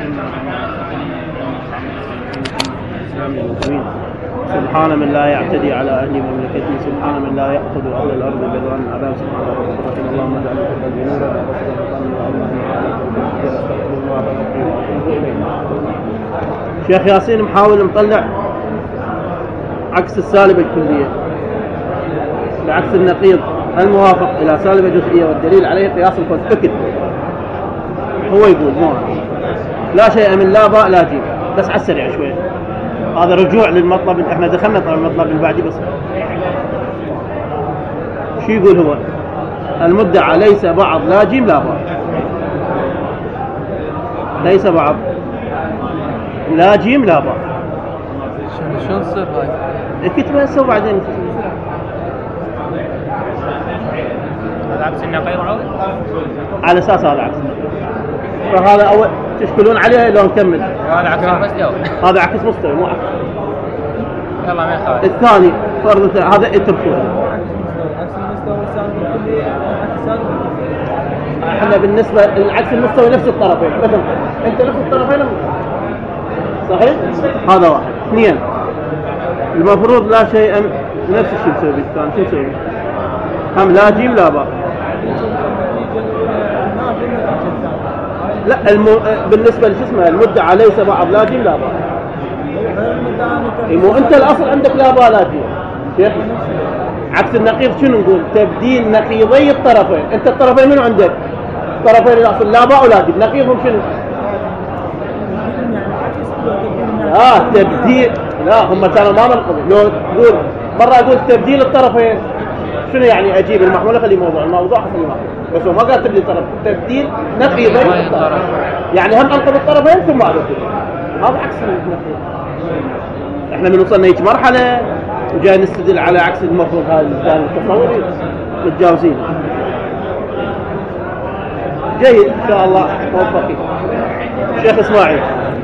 سبحان من لا يعتدي على أهل مملكته، سبحان من لا يأخذ أهل الأرض بالرن عذاب، سبحان ربك اللهم اجعل القلب نورا شيخ ياسين محاول مطلع عكس السالبة الكلية بعكس النقيض الموافق إلى سالبة جزئية، والدليل عليه قياس الفرد. فكر هو يقول مو لا شيء من لا باء لا جيم، بس على السريع شوي. هذا رجوع للمطلب، احنا دخلنا طبعا المطلب اللي بعدي. بس شو يقول هو؟ المدعى ليس بعض لا جيم لا باء، ليس بعض لا جيم لا باء. شو نصير هاي؟ كتبها هسه وبعدين هذا عكس النقيض على اساس هذا عكس. فهذا اول تشكلون عليه لو نكمل. هذا عكس مستوى. هذا عكس مستوى مو عكس. يلا ما يخالف. الثاني فرض هذا اتركوه. احنا بالنسبه للعكس المستوى نفس الطرفين، مثلا انت نفس الطرفين صحيح؟ هذا واحد. اثنين المفروض لا شيء نفس الشيء نسوي الثاني. شو نسوي؟ هم لا جيم لا باء. لا بالنسبه لشو اسمه المدعى ليس بعض لا جيم لا باء. مو انت الاصل عندك لا باء لا جيم شيخ. عكس النقيض شنو نقول؟ تبديل نقيضي الطرفين. انت الطرفين منو عندك؟ الطرفين الاصل لا باء ولا جيم، نقيضهم شنو؟ تبديل. لا هم كانوا ما منقضوا. لو تقول مرة أقول تبديل الطرفين شنو يعني؟ أجيب المحمول أخلي الموضوع أخلي محمول، بس هو ما قال تبديل الطرف، تبديل نقيضي الطرف. يعني هم أنقض الطرفين ثم هذا هذا عكس النقيض. إحنا من وصلنا هيك مرحلة وجاي نستدل على عكس المفروض. هذا كان التصوري متجاوزين. جيد إن شاء الله موفقين. شيخ إسماعيل.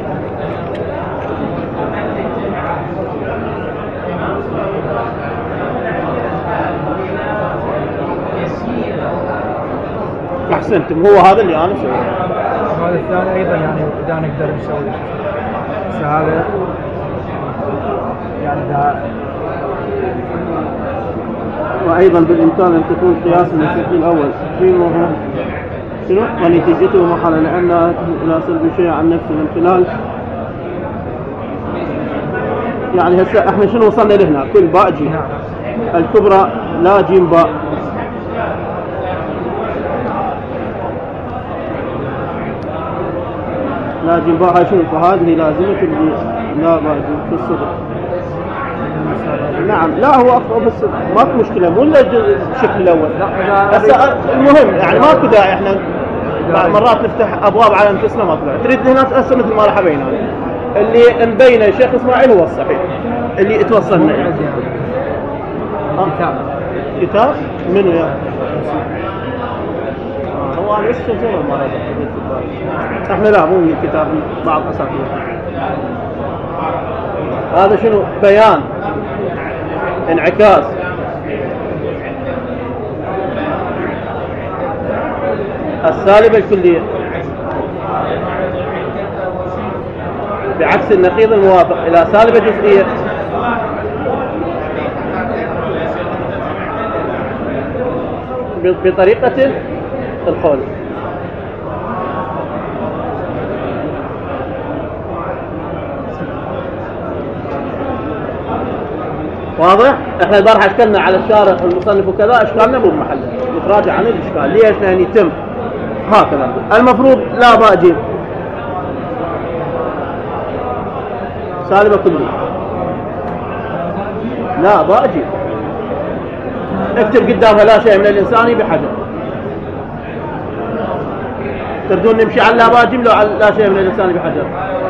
أحسنتم. هو هذا اللي أنا سويه. هذا الثاني أيضا يعني إذا نقدر نسوي هذا يعني ده. وأيضا بالإمكان أن تكون قياسا للشكل الأول فيما هو شنو؟ ونتيجته محالة لأنها لا سلب شيء عن نفسه من خلال. يعني هسه احنا شنو وصلنا لهنا؟ كل باء جيم الكبرى لا جيم باء. لا جيم باء هاي شنو؟ فهذه لازمة لا باء جيم في الصدر. نعم لا هو أقرب بس ماكو مشكلة مو الشكل الأول. بس المهم يعني ماكو داعي احنا مرات نفتح أبواب على أنفسنا ما طلع. تريد هنا تأسر مثل ما راح أبين اللي مبينه الشيخ إسماعيل هو الصحيح اللي توصلنا إليه. كتاب منو يا؟ هو أنا لسه شغل مرة احنا لا مو من الكتاب بعض أساطير. هذا شنو؟ بيان انعكاس السالبة الكلية بعكس النقيض الموافق إلى سالبة جزئية بطريقة الخول. واضح؟ احنا البارحة اشكلنا على الشارح المصنف وكذا، اشكالنا مو بمحله، نتراجع عن الاشكال. ليش؟ لأن يتم هكذا المفروض لا باء جيم سالبة كلية لا باء جيم. اكتب قدامها لا شيء من الإنسان بحجر. تردون نمشي على لا باء جيم لو على لا شيء من الإنسان بحجر؟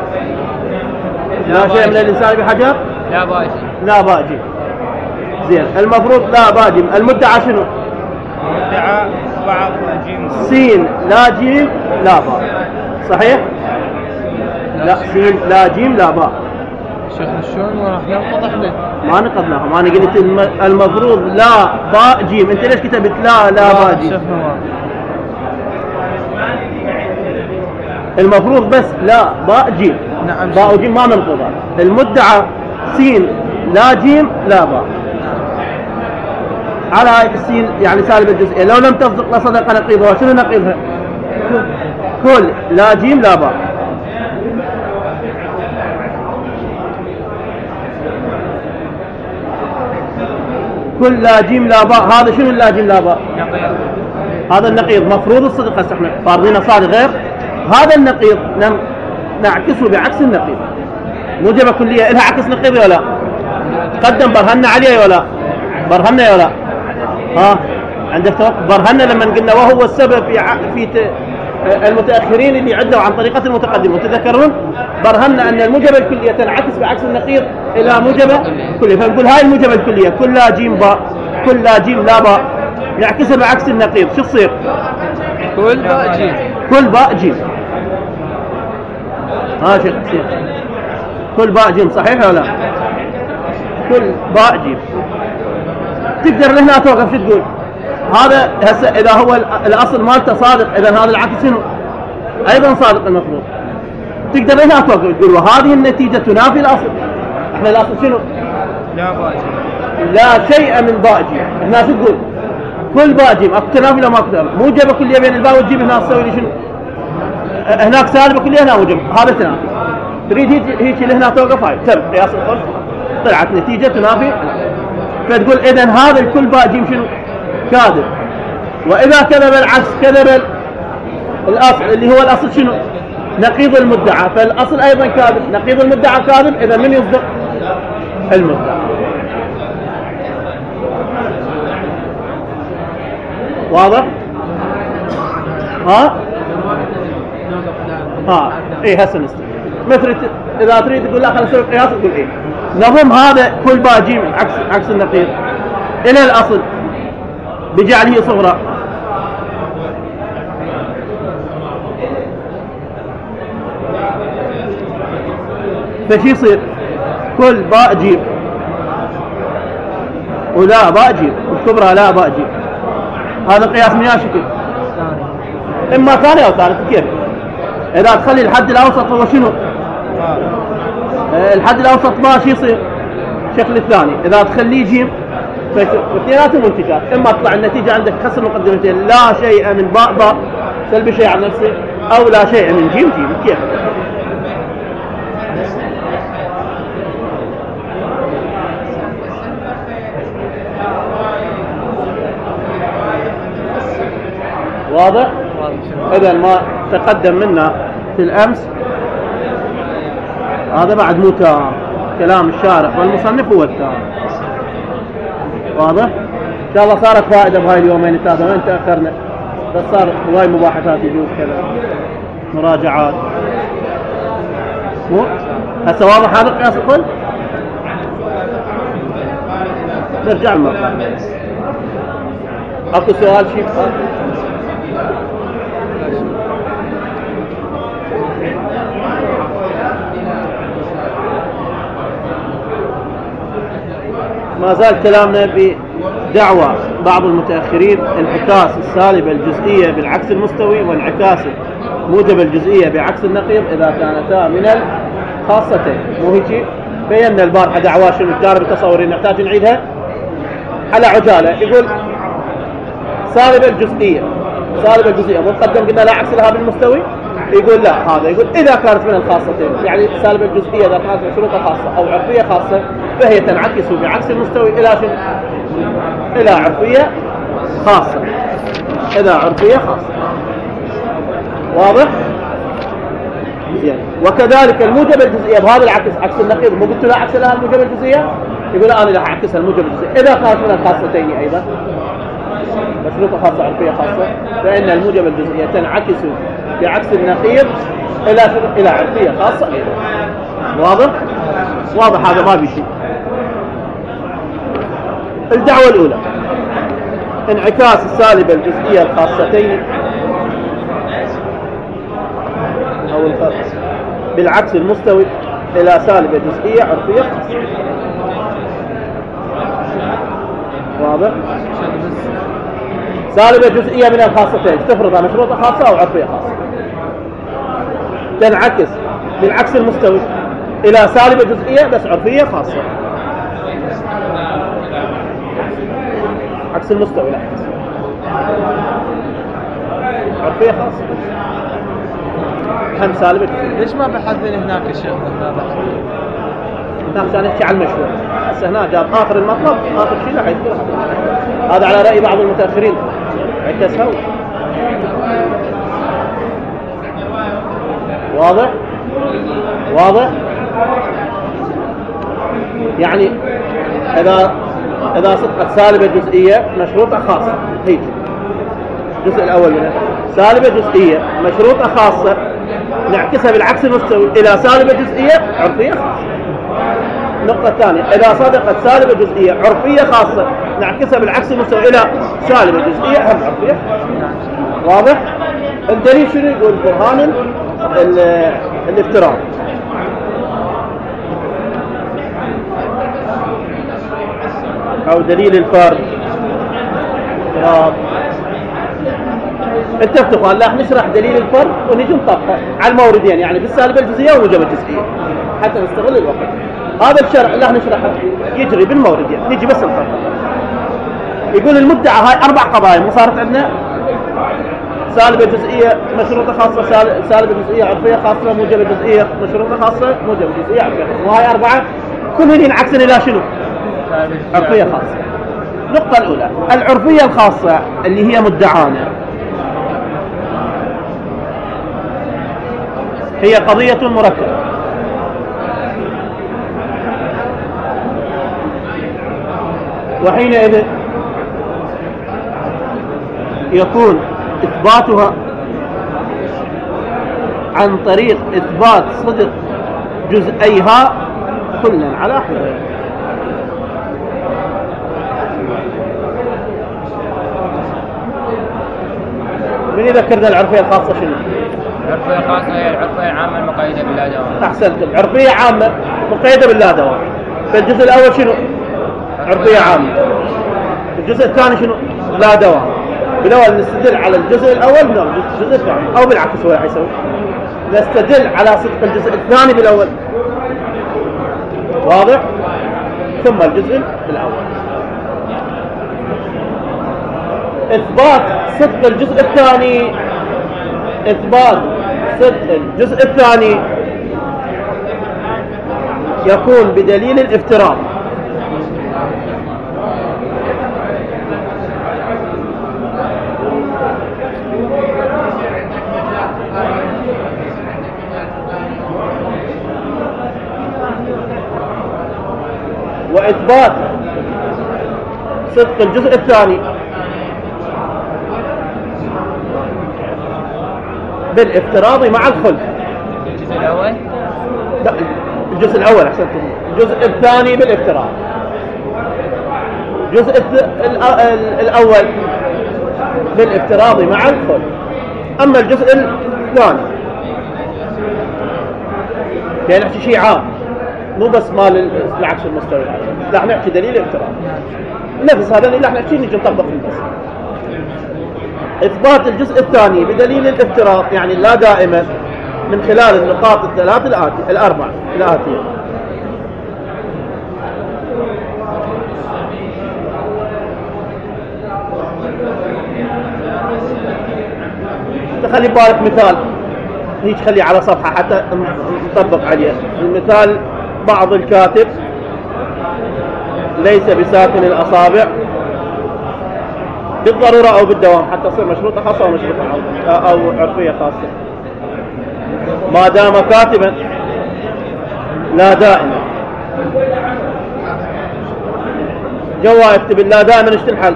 لا شيء من الإنسان بحجر؟ لا باء جيم. لا باء جيم. زين المفروض لا باء جيم. المدعى شنو؟ المدعى بعض جيم سين لا جيم لا باء. صحيح؟ لا سين لا جيم لا باء. شيخ شلون راح ننقض احنا؟ ما نقضناها. ما انا قلت المفروض لا باء جيم. انت ليش كتبت لا باء جيم؟ المفروض بس لا باء جيم. نعم. باء وجيم ما منقوضات. المدعى سين لا جيم لا باء. على هاي السين يعني سالب الجزئية، لو لم تصدق لصدق نقيضها. شنو نقيضها؟ كل لا جيم لا باء. كل لا جيم لا باء. هذا شنو لا جيم لا باء؟ هذا النقيض مفروض الصدق. هسه احنا فارضين صادق غير هذا النقيض نعكسه بعكس النقيض. موجبة كلية لها عكس نقيض ولا؟ قدم برهنا عليه ولا؟ برهنا ولا؟ ها عندك برهنا لما قلنا وهو السبب في المتأخرين اللي عدوا عن طريقة المتقدم وتذكرون برهنا أن الموجبة الكلية تنعكس بعكس النقيض إلى موجبة كلية. فنقول هاي الموجبة الكلية كل لا جيم باء كل لا جيم لا باء نعكسها بعكس النقيض. شو تصير؟ كل باء جيم. كل باء جيم. ها شيخ تصير كل باء جيم صحيح ولا؟ كل باء جيم. تقدر لهنا توقف. شو تقول؟ هذا هسه إذا هو الأصل مالته صادق إذا هذا العكس شنو؟ أيضا صادق المفروض. تقدر لهنا توقف تقول وهذه النتيجة تنافي الأصل. احنا الأصل شنو؟ لا باء جيم. لا شيء من باء جيم. هنا شو تقول؟ كل باء جيم. اكو تنافي لو ما اكو تنافي. موجبة كلية بين الباء والجيم هنا تسوي لي شنو؟ هناك سالبة كلية هنا موجبة. هذا تنافي. تريد هيك لهنا توقف. هاي تم قياس الخلف طلعت نتيجة تنافي. فتقول إذن هذا الكل باء جيم شنو؟ كاذب. وإذا كذب العكس كذب الأصل اللي هو الأصل شنو؟ نقيض المدعى. فالأصل أيضا كاذب. نقيض المدعى كاذب. إذا من يصدق؟ المدعى. واضح؟ ها؟ ايه هسه نستمر. مثل اذا تريد تقول لا خلينا نسوي قياس تقول ايه؟ نضم هذا كل باء جيم عكس النقيض الى الاصل بجعله صغرى. فشي يصير؟ كل باء جيم ولا باء جيم والكبرى لا باء جيم. هذا قياس من شكل اما ثاني او ثالث. كيف؟ اذا تخلي الحد الاوسط هو شنو؟ الحد الاوسط باء شو يصير؟ الشكل الثاني. اذا تخليه جيم فاثنيناتهم منتجات. اما تطلع النتيجه عندك خسر مقدمتين لا شيء من باء باء سلبي شيء عن نفسه او لا شيء من جيم جيم. كيف؟ واضح؟ إذا ما تقدم منا في الأمس هذا بعد مو تام. كلام الشارح والمصنف هو التام. واضح؟ إن شاء الله صارت فائدة بهاي اليومين الثلاثة. وين تأخرنا بس صار هواي مباحثات يجوز كذا مراجعات. مو هسه واضح هذا قياس الكل؟ نرجع المرة. أكو سؤال شيء؟ ما زال كلامنا بدعوى بعض المتأخرين انعكاس السالبة الجزئية بالعكس المستوي وانعكاس موجب الجزئية بعكس النقيض إذا كانتا من الخاصتين. مو هيك؟ بينا البارحة دعوى شنو الجارب التصوري نحتاج نعيدها على عجالة. يقول سالبة الجزئية مقدم قلنا لا عكس لها بالمستوي. يقول لا هذا يقول إذا كانت من الخاصتين يعني سالبة الجزئية إذا كانت من شروط خاصة أو عرفية خاصة فهي تنعكس بعكس المستوي إلى شنو؟ إلى عرفية خاصة. إلى عرفية خاصة. واضح؟ يعني وكذلك الموجبة الجزئية بهذا العكس عكس النقيض. مو قلت لا عكس لها الموجبة الجزئية؟ يقول أنا لا أعكسها الموجبة الجزئية إذا كانت من الخاصتين أيضا مشروطة خاصة عرفية خاصة فإن الموجبة الجزئية تنعكس بعكس النقيض إلى عرفية خاصة أيضا. واضح؟ واضح هذا ما بشيء. الدعوة الأولى انعكاس السالبة الجزئية الخاصتين أو الخاصة بالعكس المستوي إلى سالبة جزئية عرفية خاصة. واضح؟ سالبة جزئية من الخاصتين تفرضها مشروطة خاصة أو عرفية خاصة. تنعكس بالعكس المستوي إلى سالبة جزئية بس عرفية خاصة. عكس المستوي لا عرفية خاصة هم سالبة جزئية. ليش ما بحثين هناك يا شيخ؟ ما بحثين هناك عشان نحكي على المشهور. هسه هنا جاب آخر المطلب آخر شيء لا حيذكر هذا على رأي بعض المتأخرين عكسها. واضح؟ واضح؟ يعني إذا صدقت سالبة جزئية مشروطة خاصة هيك الجزء الأول منها سالبة جزئية مشروطة خاصة نعكسها بالعكس المستوي إلى سالبة جزئية عرفية خاصة. النقطة الثانية إذا صدقت سالبة جزئية عرفية خاصة نعكسها بالعكس المستوي إلى سالبة جزئية هم عرفية. واضح؟ الدليل شنو يقول؟ برهان الافتراض. أو دليل الفرد افتراض. اتفقوا هلا نشرح دليل الفرد ونجي نطبقه على الموردين يعني بالسالبة الجزئية والموجبة الجزئية حتى نستغل الوقت. هذا الشرح اللي نشرحه يجري بالموردين نجي بس نطبقه. يقول المدعى هاي 4 قضايا مو صارت عندنا سالبة جزئية مشروطة خاصة سالبة جزئية عرفية خاصة موجبة جزئية مشروطة خاصة موجبة جزئية عرفية خاصة وهاي 4 كلهن ينعكسن إلى شنو؟ عرفية خاصة. النقطة الأولى العرفية الخاصة اللي هي مدعانا هي قضية مركبة وحينئذ يكون إثباتها عن طريق إثبات صدق جزئيها كلا على حدة. من يذكرنا العرفية الخاصة شنو؟ العرفية الخاصة هي العرفية العامة المقيدة باللا دوام. أحسنت. العرفية عامة مقيدة باللا دوام. فالجزء الأول شنو؟ عرفية عامة. الجزء الثاني شنو؟ لا دوام. بالأول نستدل على الجزء الأول من الجزء الثاني أو بالعكس هو يسوي. نستدل على صدق الجزء الثاني بالأول. واضح؟ ثم الجزء الأول. إثبات صدق الجزء الثاني إثبات صدق الجزء الثاني يكون بدليل الافتراض. وإثبات صدق الجزء الثاني بالافتراض مع الخلف. الجزء الأول؟ لا الجزء الأول أحسنتم. الجزء الثاني بالافتراض. الجزء الأول بالافتراض مع الخلف. أما الجزء الثاني يعني نحكي شيء عام مو بس مال العكس المستوي. لا نحكي دليل الافتراض نفس هذا اللي نحكي نجي نطبق فيه بس. إثبات الجزء الثاني بدليل الافتراض يعني لا دائما من خلال النقاط الثلاث الأربع الآتية. تخلي بالك مثال هيك خليه على صفحة حتى نطبق عليه. المثال بعض الكاتب ليس بساكن الأصابع بالضرورة أو بالدوام حتى تصير مشروطة خاصة أو مشروطة أو عرفية خاصة. ما دام كاتبا لا دائما. جوا يكتب لا دائما ايش تنحل؟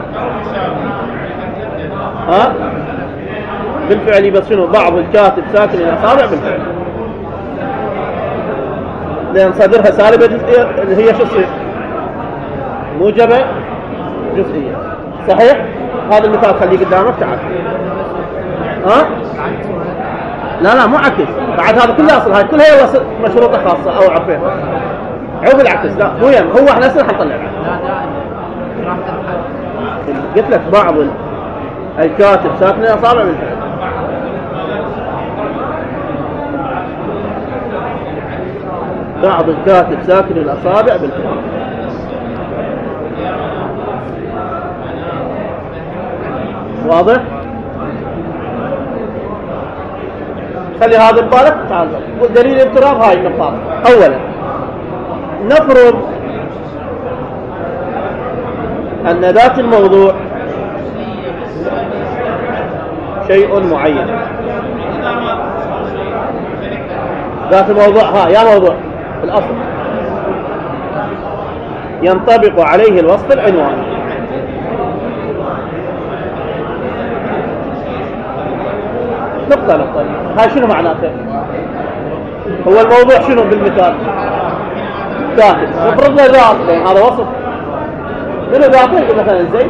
ها؟ بالفعل بس شنو بعض الكاتب ساكن الأصابع بالفعل لأن صدرها سالبة جزئية اللي هي شو تصير؟ موجبة جزئية. صحيح؟ هذا المثال خليه قدامك تعال. ها؟ لا مو عكس. بعد هذا كله أصل هاي كلها هي مشروطة خاصة أو عرفية. عوف العكس لا مو يم هو احنا هسه حنطلع. قلت لك بعض الكاتب ساكن الأصابع بالفعل. بعض الكاتب ساكن الأصابع بالفعل. واضح؟ خلي هذا ببالك. تعال دليل الاضطراب هاي النقاط. أولا نفرض أن ذات الموضوع شيء معين. ذات الموضوع يا موضوع الأصل ينطبق عليه الوصف العنواني. نقطة هاي شنو معناته؟ هو الموضوع شنو بالمثال؟ كاتب. نفرض له ذات، هذا وصف منو ذاته؟ يقول مثلا زيد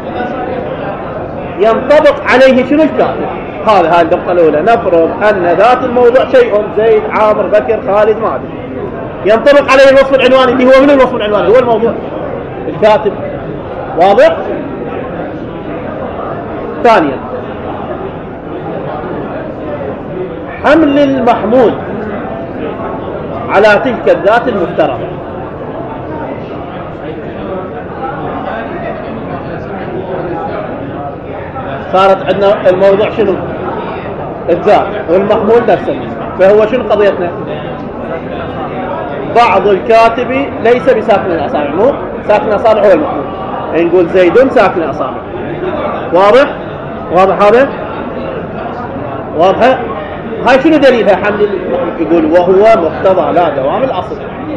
ينطبق عليه شنو الكاتب. هاي النقطة الأولى. نفرض أن ذات الموضوع شيء زيد عامر بكر خالد ما أدري، ينطبق عليه الوصف العنواني اللي هو من الوصف العنواني هو الموضوع الكاتب. واضح؟ ثانيا حمل المحمول على تلك الذات المفترضة. صارت عندنا الموضوع شنو؟ الذات والمحمول نفسه. فهو شنو قضيتنا؟ بعض الكاتب ليس بساكن الأصابع، مو ساكن الأصابع هو المحمول. نقول زيد ساكن الأصابع. واضح هذا؟ واضحة؟ هاي شنو دليلها؟ حمل يقول وهو مقتضى لا دوام الأصل.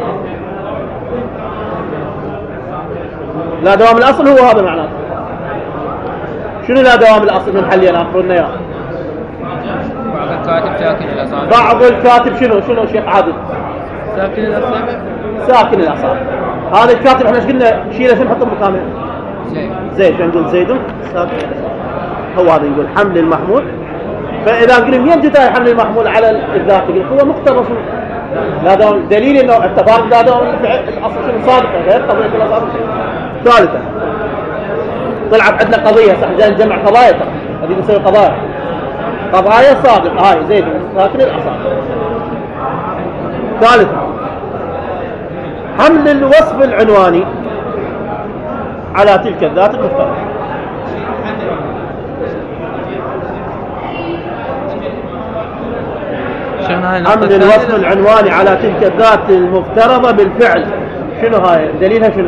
لا دوام الأصل هو هذا معناته. شنو لا دوام الأصل من حلينا أخبرنا إياه؟ بعض الكاتب ساكن الأصابع. بعض الكاتب شنو شيخ عادل؟ ساكن الأصابع. ساكن الأصابع. هذا الكاتب احنا ايش قلنا شيله شنو نحطه مقامه؟ زيد. فنقول زيد ساكن الأصابع. هو هذا يقول حمل المحمول. فإذا قلنا مين جداي حمل المحمول على الذات؟ يقول هو مقتضى شنو؟ لا دوام دليل انه اعتبار لا دوام الاصل شنو صادقه غير قضيه الأصابع. ثالثا طلعت عندنا قضيه صح، جاي نجمع قضايا ترى هذه نسوي قضايا صادقه. هاي زيد ساكن الأصابع. ثالثا حمل الوصف العنواني على تلك الذات المفترضة. حمل الوصف العنواني على تلك الذات المفترضة بالفعل. شنو هاي دليلها؟ شنو؟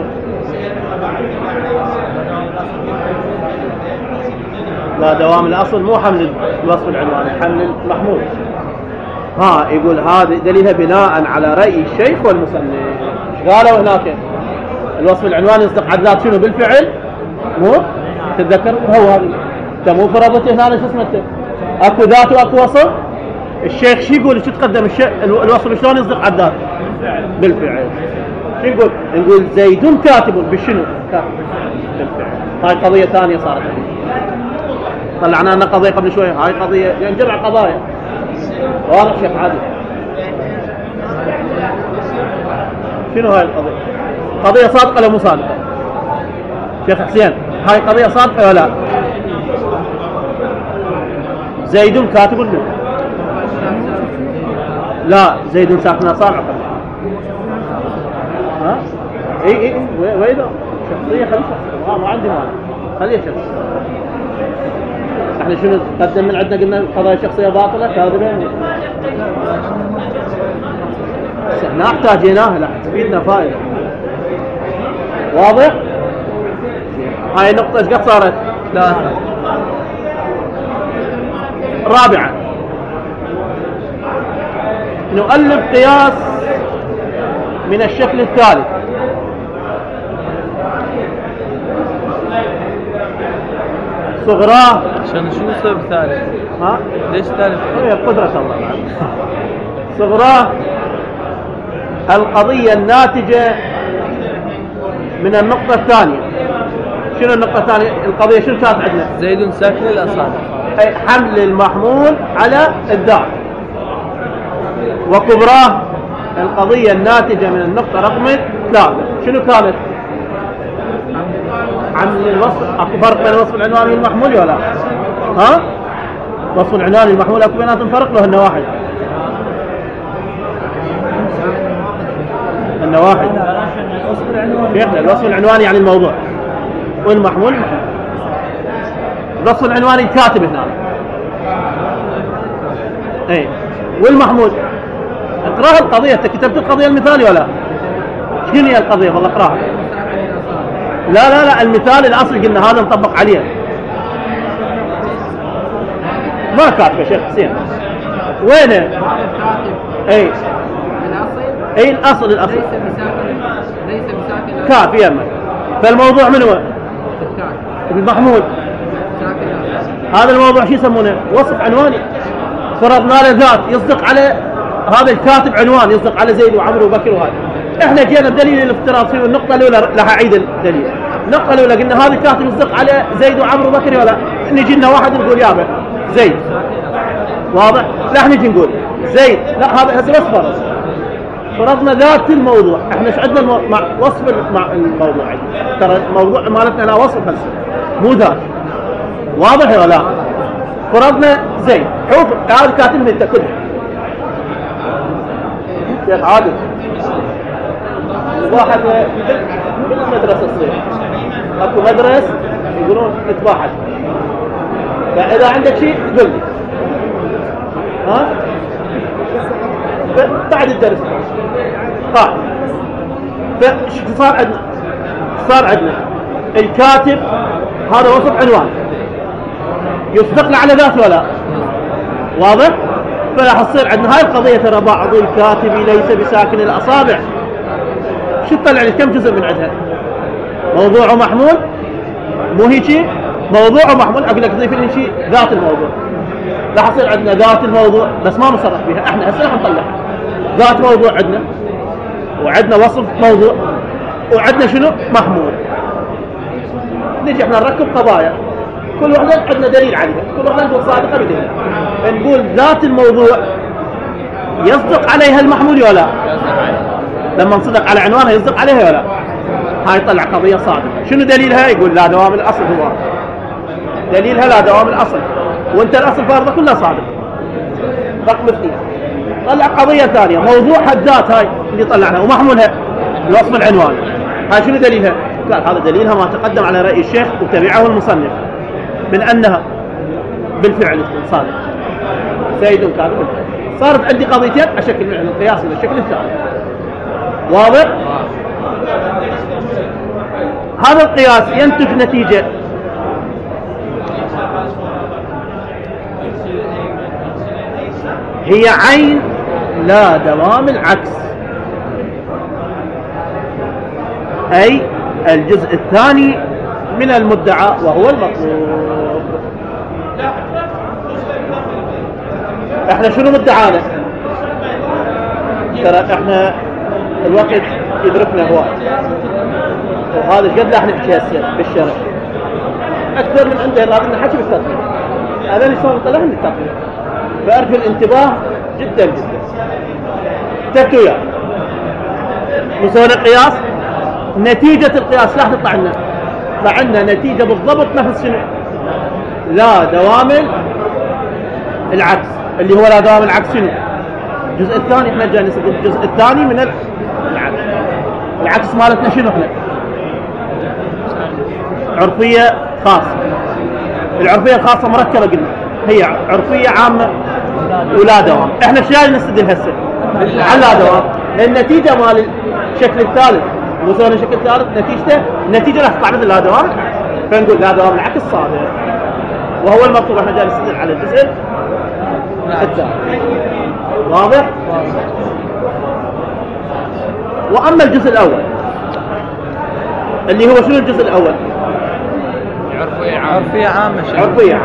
لا دوام الأصل مو حمل الوصف العنواني، حمل المحمول. يقول هذا دليلها بناء على رأي الشيخ والمصنف. ايش قالوا هناك؟ الوصف العنواني يصدق على الذات شنو بالفعل؟ مو تتذكر هو هذا. انت مو فرضت هنا شو اسمه اكو ذات واكو وصف. الشيخ شو يقول؟ شو تقدم الوصف شلون يصدق على الذات؟ بالفعل. شو يقول؟ نقول زيد كاتب بالشنو؟ كاتب بالفعل. هاي قضية ثانية صارت. طلعنا لنا قضية قبل شوية. هاي قضية يعني جمع قضايا. واضح شيخ عادل؟ شنو هاي القضية؟ قضية صادقة ولا مو صادقة؟ شيخ حسين هاي قضية صادقة ولا لا؟ زيد كاتب منه. لا زيد ساكن أصابع. اي وإذا شخصية خلي شخصية ما عندي مال خليه شخص. احنا شنو قدم من عندنا؟ قلنا قضايا شخصية باطلة كاذبين. احنا احتاجيناها لا تفيدنا فائدة. واضح؟ هاي النقطة ايش قد صارت؟ ثلاثة. رابعا نؤلف قياس من الشكل الثالث. صغراه عشان شو السبب الثالث؟ ليش ثالث؟ هي قدرة الله. صغراه القضية الناتجة من النقطة الثانية. شنو النقطة الثانية؟ القضية شنو كانت عندنا؟ زيد ساكن الأصابع. أي حمل المحمول على الذات. وكبراه القضية الناتجة من النقطة رقم 3. شنو كانت؟ عمل الوصف. اكو فرق بين الوصف العنواني والمحمول ولا؟ وصف العنواني والمحمول اكو بيناتهم فرق؟ له انه واحد. قلنا واحد شيخنا الوصف العنواني يعني الموضوع، والمحمول الوصف العنواني الكاتب هنا اي، والمحمول اقراها القضية. انت كتبت القضية المثالي ولا شنو هي القضية؟ والله اقراها. لا المثال الاصلي قلنا هذا نطبق عليه. ما كاتب يا شيخ حسين وينه؟ اي اي الاصل ليس بساكن كاف يما. فالموضوع من هو؟ المحمول. هذا الموضوع شو يسمونه؟ وصف عنواني. فرضنا له ذات يصدق على هذا الكاتب عنوان، يصدق على زيد وعمرو وبكر وهذا. احنا جينا بدليل الافتراض في النقطة الأولى راح أعيد الدليل. النقطة الأولى قلنا هذا الكاتب يصدق على زيد وعمرو وبكر ولا؟ نجي لنا واحد نقول يابا زيد، واضح؟ لا نجي نقول زيد، لا هذا هسه بس فرض. فرضنا ذات الموضوع. احنا ايش عندنا مع وصف مع الموضوع عندنا. ترى الموضوع مالتنا لا وصف هسه مو ذات، واضح ولا لا؟ فرضنا زيد، شوف هذا كاتب من انت كله شيخ عادل. واحد بالمدرسة تصير اكو مدرسة يقولون نتباحث، فاذا عندك شيء قل لي ها بعد الدرس قاعد. صار عندنا الكاتب هذا وصف عنوان يصدق له على ذاته ولا واضح؟ فراح تصير عندنا هاي القضية. ترى بعض الكاتب ليس بساكن الأصابع. شو تطلع لي كم جزء من عندها؟ موضوع ومحمول، مو هيك؟ موضوع ومحمول أقول لك ضيف لي شيء ذات الموضوع. راح يصير عندنا ذات الموضوع بس ما مصرح بها. احنا هسه راح نطلع ذات موضوع عندنا، وعندنا وصف موضوع، وعندنا شنو؟ محمول. نجي احنا نركب قضايا كل واحدة عندنا دليل عليها، كل واحدة نقول صادقة بدليل. نقول ذات الموضوع يصدق عليها المحمول ولا؟ لما نصدق على عنوانها يصدق عليها ولا؟ هاي طلع قضية صادقة. شنو دليلها؟ يقول لا دوام الأصل هو دليلها لا دوام الأصل، وانت الأصل فارضة كلها صادق. رقم 2 طلع قضية ثانية موضوع حدات هاي اللي طلعناها ومحمولها الوصف العنواني. هاي شنو دليلها؟ قال هذا دليلها ما تقدم على رأي الشيخ وتبعه المصنف من أنها بالفعل صادق زيد كاتب بالفعل. صارت عندي قضيتين على شكل من القياس إلى الشكل الثاني، واضح؟ هذا القياس ينتج نتيجة هي عين لا دوام العكس، أي الجزء الثاني من المدعى وهو المطلوب. احنا شنو مدعانا؟ ترى احنا الوقت يدركنا هواي، وهذا قد لا نحكي هسه بالشرع اكثر من عنده لازم نحكي بالتطبيق. هذا اللي صار طلع من التطبيق، فارجو الانتباه جدا جدا. تكتو يا نسوي القياس، نتيجة القياس راح تطلع لنا، طلع لنا نتيجة بالضبط نفس شنو؟ لا دوام العكس، اللي هو لا دوام العكس شنو؟ الجزء الثاني. احنا جاي نسوي الجزء الثاني من العكس. العكس مالتنا شنو احنا؟ عرفية خاصة. العرفية الخاصة مركبة قلنا، هي عرفية عامة ولا دوام. احنا ايش جاي نستدل هسه؟ على لا دوام. النتيجة مال الشكل الثالث وصلنا الشكل الثالث نتيجة راح تطلع مثل لا دوام، فنقول لا دوام العكس صادق وهو المطلوب. احنا جاي نستدل على الجزء الثالث، واضح؟ واما الجزء الاول اللي هو شنو الجزء الاول؟ عرفية عامة. عرفية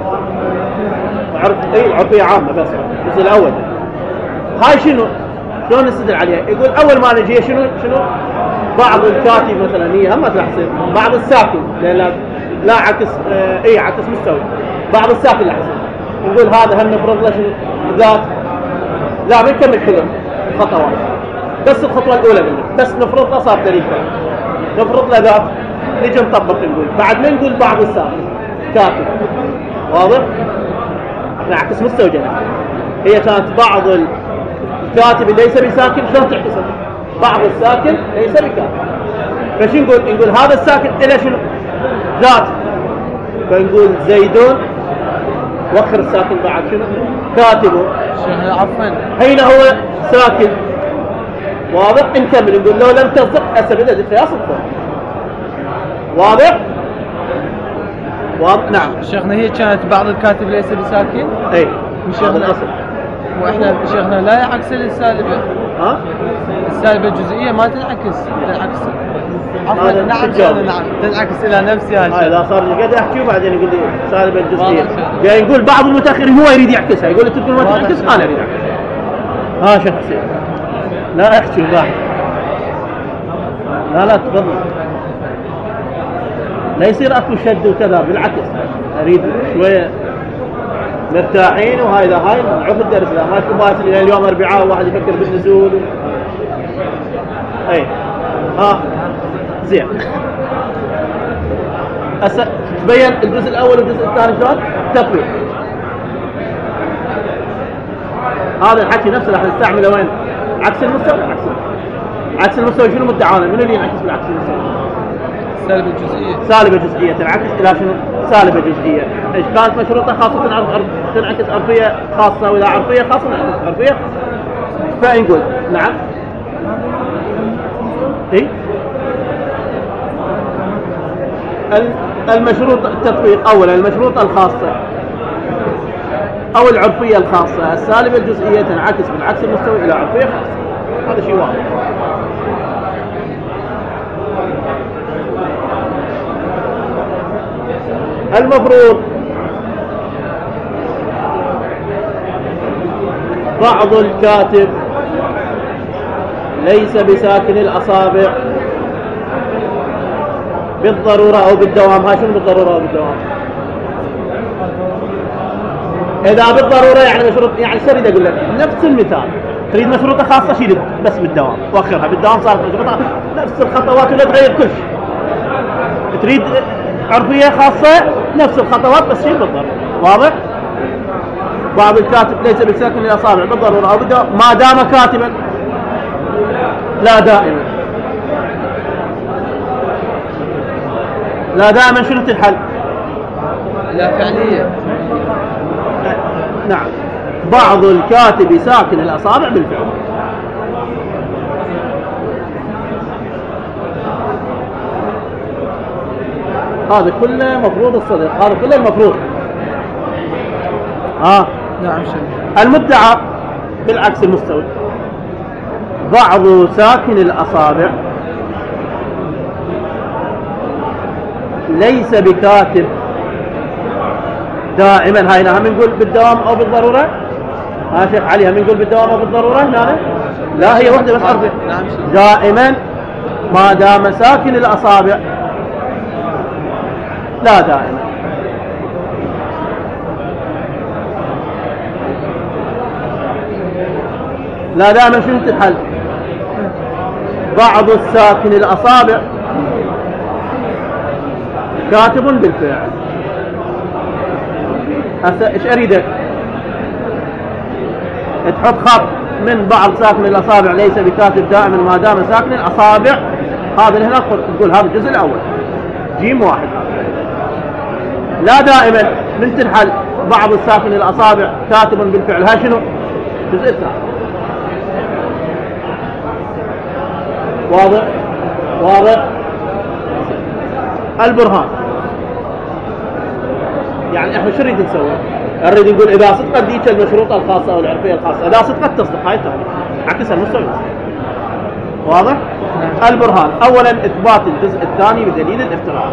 عامة بس الجزء الاول. هاي شنو؟ شلون نستدل عليها؟ يقول اول ما نجي شنو بعض الكاتب مثلا هي هم تحصل بعض الساكن لا عكس عكس مستوي. بعض الساكن لحظه نقول هذا هل نفرض له شنو ذات؟ لا ما نكمل كله خطوات، بس الخطوه الاولى منه بس نفرض له صار دليل، نفرض له ذات، نجي نطبق نقول بعد ما نقول بعض الساكن كاتب، واضح؟ احنا عكس مستوي جناح. هي كانت بعض الكاتب اللي ليس بساكن شلون تعكسها؟ بعض الساكن ليس بكاتب. فش نقول هذا الساكن إلى شنو؟ ذات. فنقول زيدون وخر الساكن بعد شنو؟ كاتبه. شيخنا عفوا حين هو ساكن. واضح؟ نكمل نقول لو لم تصدق أسبب القياس الثاني. واضح؟ نعم. شيخنا هي كانت بعض الكاتب ليس بساكن. اي هذا الأصل. واحنا شيخنا لا يعكس السالبة. ها؟ السالبة الجزئية ما تنعكس. عفوا نعم شيخنا نعم تنعكس إلى نفسها. هاي لا صار لي قاعد احكي وبعدين يقول لي سالبة الجزئية. جاي يقول بعض المتأخرين هو يريد يعكسها، يقول انت تقول ما تعكس انا اريد اعكسها. شيخ حسين لا احكي واحد. لا تفضل. لا يصير اكو شد وكذا، بالعكس اريد شويه مرتاحين. وهاي نعرف الدرس لا ما تكون باسل الى اليوم اربعاء وواحد يفكر بالنزول. اي زين. هسه تبين الجزء الاول والجزء الثاني شلون تطبيق. هذا الحكي نفسه راح نستعمله وين؟ عكس المستوى. عكس المستوى شنو مدعانا؟ من اللي ينعكس بالعكس المستوى؟ سالبة جزئية. سالبة جزئية تنعكس إلى شنو؟ سالبة جزئية. إيش كانت مشروطة خاصة تنعكس عرفية خاصة، وإذا عرفية خاصة تنعكس عرفية. فنقول نعم. إيه؟ المشروط التطبيق أولا المشروطة الخاصة أو العرفية الخاصة. السالبة الجزئية تنعكس بالعكس المستوي إلى عرفية خاصة. هذا شيء واضح. المفروض بعض الكاتب ليس بساكن الأصابع بالضرورة أو بالدوام. ها شنو بالضرورة أو بالدوام؟ إذا بالضرورة يعني مشروط، يعني سريد أقول لك نفس المثال. تريد مشروطة خاصة شيل بس بالدوام وأخرها. بالدوام صارت مشروطة نفس الخطوات ولا تغير كل شيء. تريد عرفية خاصة نفس الخطوات بس شيل بالضرورة. واضح؟ بعض الكاتب ليس بساكن الأصابع بالضرورة أو بالدوام ما دام كاتبا. لا دائما. لا دائما شنو الحل؟ لا فعلية. نعم. بعض الكاتب ساكن الأصابع بالفعل. هذا كله مفروض الصدق. هذا كله المفروض. نعم شيخ. المدعى بالعكس المستوي. بعض ساكن الأصابع ليس بكاتب دائما. هاي هم نقول بالدوام أو بالضرورة. شيخ علي هم نقول بالدوام أو بالضرورة هنا؟ لا هي واحدة بس عرفة. دائما ما دام ساكن الأصابع. لا دائما. لا دائما شنو الحل؟ بعض الساكن الأصابع كاتب بالفعل. هسه ايش اريدك؟ تحط خط من بعض ساكن الأصابع ليس بكاتب دائما ما دام ساكن الأصابع. هذا اللي هنا تقول هذا الجزء الأول جيم واحد. لا دائما من تنحل بعض الساكن الأصابع كاتب بالفعل. ها شنو؟ الجزء الثاني. واضح. البرهان يعني احنا شو نريد نسوي؟ نريد نقول اذا صدقت ذيك المشروطه الخاصه او العرفيه الخاصه، اذا صدقت تصدق هاي ثاني عكسها المستوى. واضح؟ البرهان اولا اثبات الجزء الثاني بدليل الافتراض.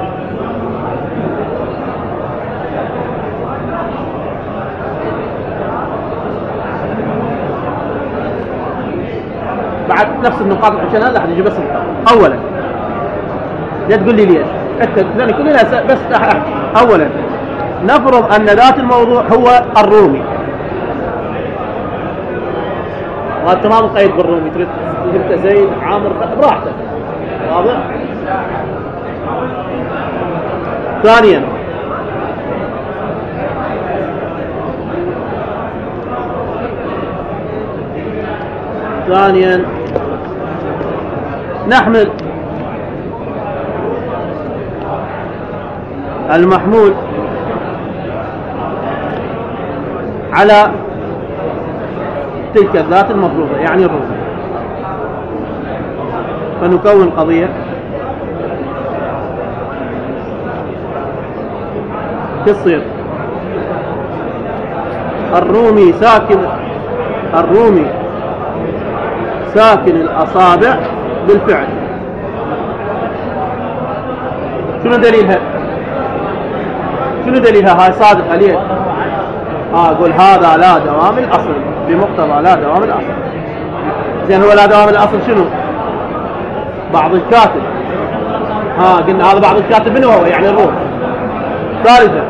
بعد نفس النقاط اللي حكيناها لا نجي بس اولا لا تقول لي ليش لان كلنا بس اولا نفرض ان ذات الموضوع هو الرومي. وانت ما مقيد بالرومي، تريد انت زيد عامر براحتك. واضح؟ ثانيا نحمل المحمول على تلك الذات المفروضة يعني الروم، فنكون قضية تصير الرومي ساكن الأصابع بالفعل. شنو دليلها؟ هاي صادق عليه. أقول هذا لا دوام الأصل بمقتضى لا دوام الأصل. زين هو لا دوام الأصل شنو؟ بعض الكاتب. قلنا هذا بعض الكاتب منه هو يعني الروم. ثالثا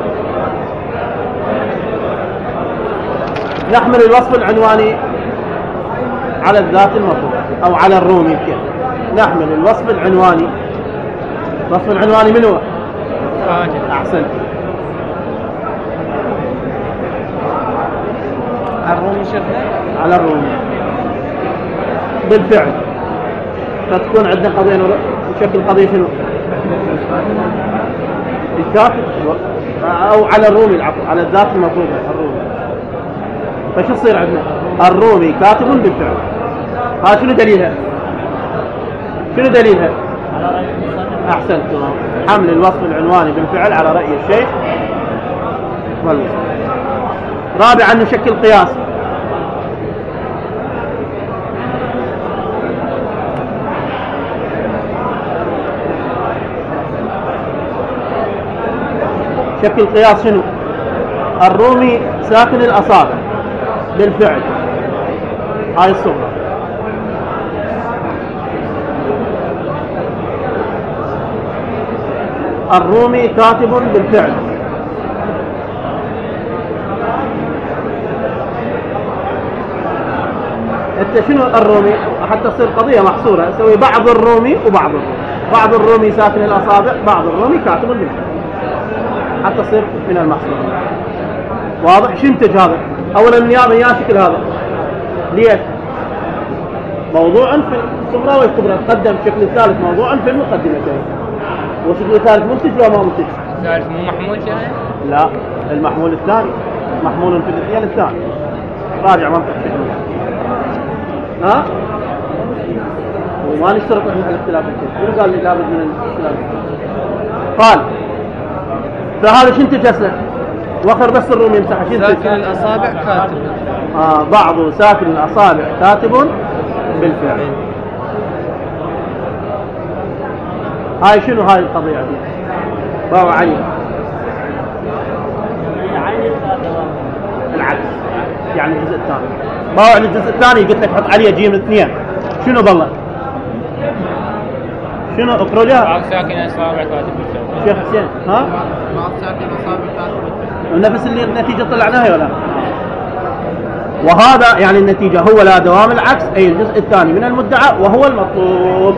نحمل الوصف العنواني على الذات المفروضة أو على الروم. يمكن نحمل الوصف العنواني من هو؟ أحسنت. الرومي شفنا على الرومي بالفعل، فتكون عندنا قضية شكل قضية شنو؟ الكاتب أو على الرومي العفو على الذات المفروضة الرومي. فشو يصير عندنا؟ الرومي كاتب بالفعل. شنو دليلها؟ أحسنت. حمل الوصف العنواني بالفعل على رأي الشيخ والله. رابعا نشكل قياس. شكل قياس شنو؟ الرومي ساكن الأصابع بالفعل. هاي الصورة. الرومي كاتب بالفعل. انت شنو الرومي؟ حتى تصير قضية محصورة نسوي بعض الرومي وبعض الرومي. بعض الرومي ساكن الأصابع، بعض الرومي كاتب بالفعل حتى تصير من المحصور. واضح؟ شو ينتج هذا؟ أولا النيابة يا شكل هذا ليش؟ موضوع في الصغرى والكبرى تقدم. الشكل الثالث موضوع في المقدمة. والشكل الثالث منتج ولا ما منتج؟ الثالث مو محمول شايف؟ لا، المحمول الثاني محمول في الاثنين الثاني. راجع منطق شكله. وما نشترط احنا الاختلاف الكثير. شنو قال لي لابد من الاختلاف؟ قال فهذا شو ينتج اصلا؟ وخر بس الروم يمسح. شو ساكن الأصابع كاتب. بعض ساكن الأصابع كاتب بالفعل. هاي شنو هاي القضية دي؟ بابا علي العكس يعني الجزء الثاني. بابا علي الجزء الثاني قلت لك حط عليه جيم الاثنين. شنو بالله؟ شنو اقرأ لها؟ بعض ساكن الأصابع كاتب بالفعل. شيخ حسين بعض ساكن الأصابع كاتب بالفعل. نفس اللي النتيجة طلعناها ولا؟ وهذا يعني النتيجة هو لا دوام العكس أي الجزء الثاني من المدعى وهو المطلوب.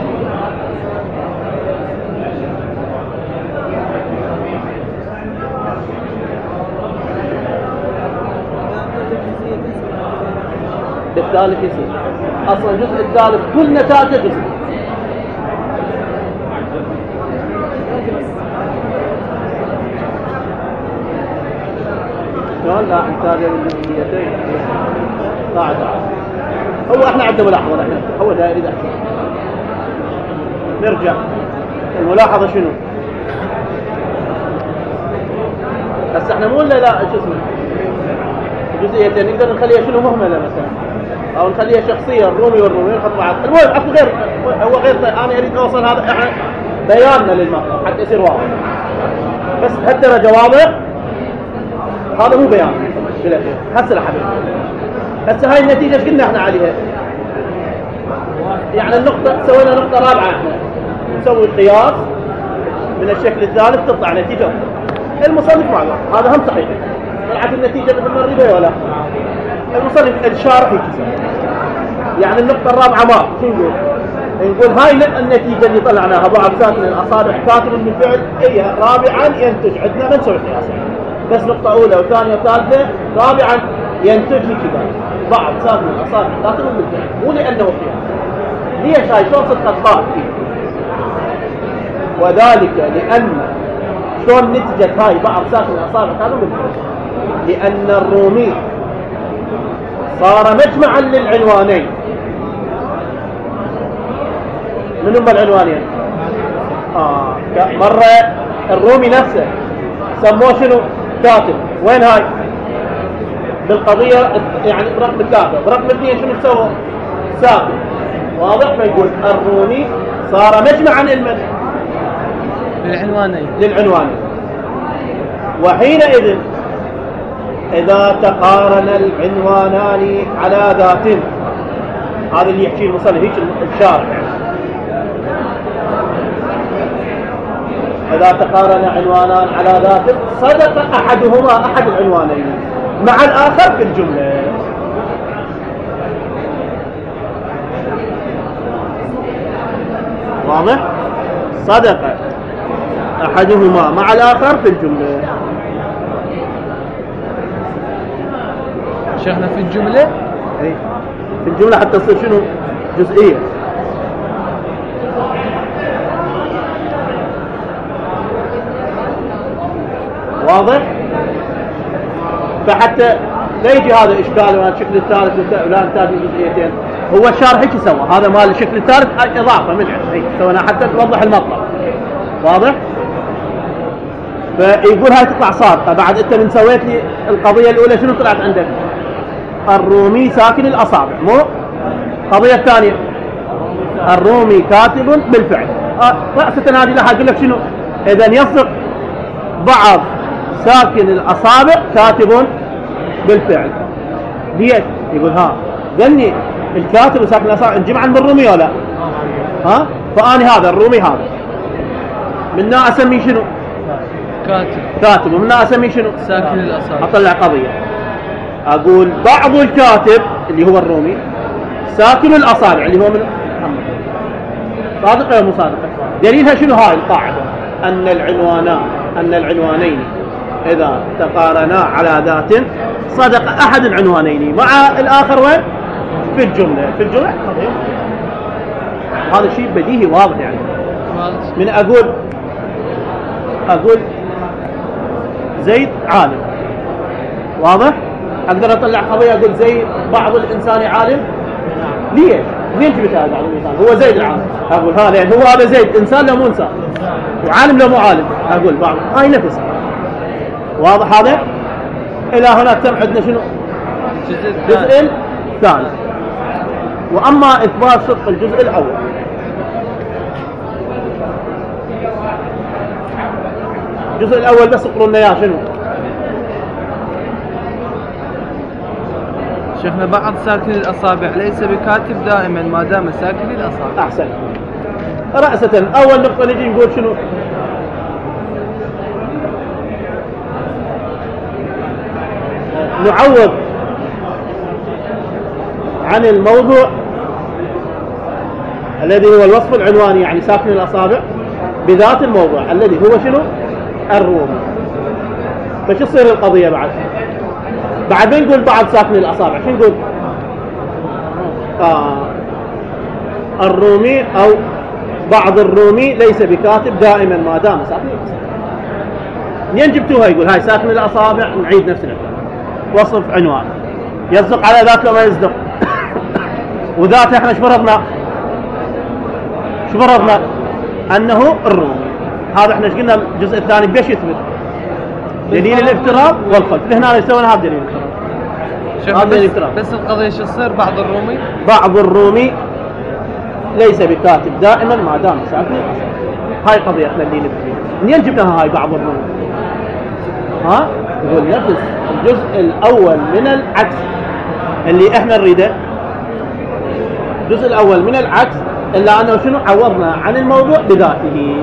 الثالث يصير أصلا الجزء الثالث كل نتائجه قسم. شلون؟ لا نحتاج للجزئيتين. قاعد هو احنا عندنا ملاحظة احنا هو دائري ده. نرجع الملاحظة شنو؟ بس احنا مو لا شو اسمه جزئيتين نقدر نخليها شنو مهملة مثلا او نخليها شخصية الرومي والرومي نحط بعض. المهم اكو غير هو غير انا اريد اوصل هذا احنا بياننا للمطلب حتى يصير واضح. بس هالدرجة واضح. هذا مو بيان بالاخير. هسه حبيبي هسه هاي النتيجة ايش قلنا احنا عليها؟ يعني النقطة سوينا نقطة رابعة احنا نسوي قياس من الشكل الثالث تطلع نتيجة. المصنف معنا هذا هم صحيح. طلعت النتيجة مثل ما نريدها ولا؟ المصنف الشارح يكسر. يعني النقطة الرابعة ما شو نقول هاي النتيجة اللي طلعناها بعض ساكن الأصابع كاتب بالفعل هي رابعا ينتج عندنا ما نسوي قياس. بس نقطة أولى وثانية وثالثة. رابعا ينتج كذا بعض ساكن الأصابع كاتب بالفعل مو لأنه قياس. ليش هاي شلون صدقت طاعت فيه؟ وذلك لأن شلون نتجت هاي بعض ساكن الأصابع كانوا بالفرس، لأن الرومي صار مجمعا للعنوانين. من هم العنوانين؟ مرة الرومي نفسه سموه شنو؟ كاتب. وين هاي؟ بالقضية يعني برقم الكاتب. برقم اثنين شنو سووا؟ ساكن. واضح؟ فيقول الرومي صار مجمعا للعنوانين. وحينئذ إذا تقارن العنوانان على ذات، هذا اللي يحكي المصنف هيك الشارع، إذا تقارن عنوانان على ذات صدق أحدهما أحد العنوانين مع الآخر في الجملة. واضح؟ صدق أحدهما مع الآخر في الجملة. شيخنا في الجملة؟ اي في الجملة حتى تصير شنو؟ جزئية. واضح؟ فحتى لا يجي هذا إشكال وهذا الشكل الثالث ولا نحتاج جزئيتين. هو الشارح هيك سوى، هذا مال الشكل الثالث إضافة منه هيك سوينا حتى توضح المطلب. واضح؟ فيقول هاي تطلع صادقة. بعد أنت من سويت لي القضية الأولى شنو طلعت عندك؟ الرومي ساكن الأصابع، مو القضية الثانية الرومي كاتب بالفعل. رأسة هذه لها أقول لك شنو؟ إذا يصدق بعض ساكن الأصابع كاتب بالفعل. ليش؟ يقول قالني الكاتب وساكن الأصابع نجمعا بالرومي ولا؟ فأني هذا الرومي هذا منا أسمي شنو؟ كاتب. ومنا أسمي شنو؟ ساكن الأصابع. أطلع قضية أقول بعض الكاتب اللي هو الرومي ساكن الأصابع اللي هو من محمد. صادقة ولا مو صادقة؟ دليلها شنو هاي القاعدة؟ أن العنوانين إذا تقارنا على ذات صدق أحد العنوانين مع الآخر وين؟ في الجملة. هذا شيء بديهي واضح يعني. من أقول زيد عالم، واضح؟ أقدر أطلع قضية أقول زيد بعض الإنسان عالم. ليش؟ منين جبت هذا بعض الإنسان؟ هو زيد العالم. أقول لأن هو هذا زيد إنسان لا مو إنسان، وعالم لا مو عالم. أقول بعض هاي نفسها. واضح هذا؟ إلى هنا تم عندنا شنو؟ الجزء الثاني. وأما إثبات صدق الجزء الأول، الجزء الأول بس اقروا لنا إياه شنو؟ شيخنا بعض ساكن الأصابع ليس بكاتب دائما ما دام ساكن الأصابع. أحسن. رأسة أول نقطة نجي نقول شنو؟ نعوض عن الموضوع الذي هو الوصف العنواني يعني ساكن الأصابع بذات الموضوع الذي هو شنو؟ الرومي. فش تصير القضية بعد ما نقول بعض ساكن الأصابع شو نقول؟ الرومي أو بعض الرومي ليس بكاتب دائما ما دام ساكن الأصابع. منين جبتوها؟ يقول هاي ساكن الأصابع. نعيد نفس الكلام، وصف عنوان يصدق على ذات لو ما يصدق. وذاته احنا شو فرضنا أنه الرومي. هذا احنا قلنا الجزء الثاني بيش يثبت دليل الافتراض والخلف. هنا يسوون هذا دليل الافتراض. بس القضية شو تصير؟ بعض الرومي ليس بكاتب دائما ما دام ساكن. هاي قضيتنا اللي نبتدي. منين جبناها هاي بعض الرومي؟ يقول نفس الجزء الأول من العكس اللي احنا نريده. الجزء الأول من العكس إلا أنه شنو؟ عوضنا عن الموضوع بذاته.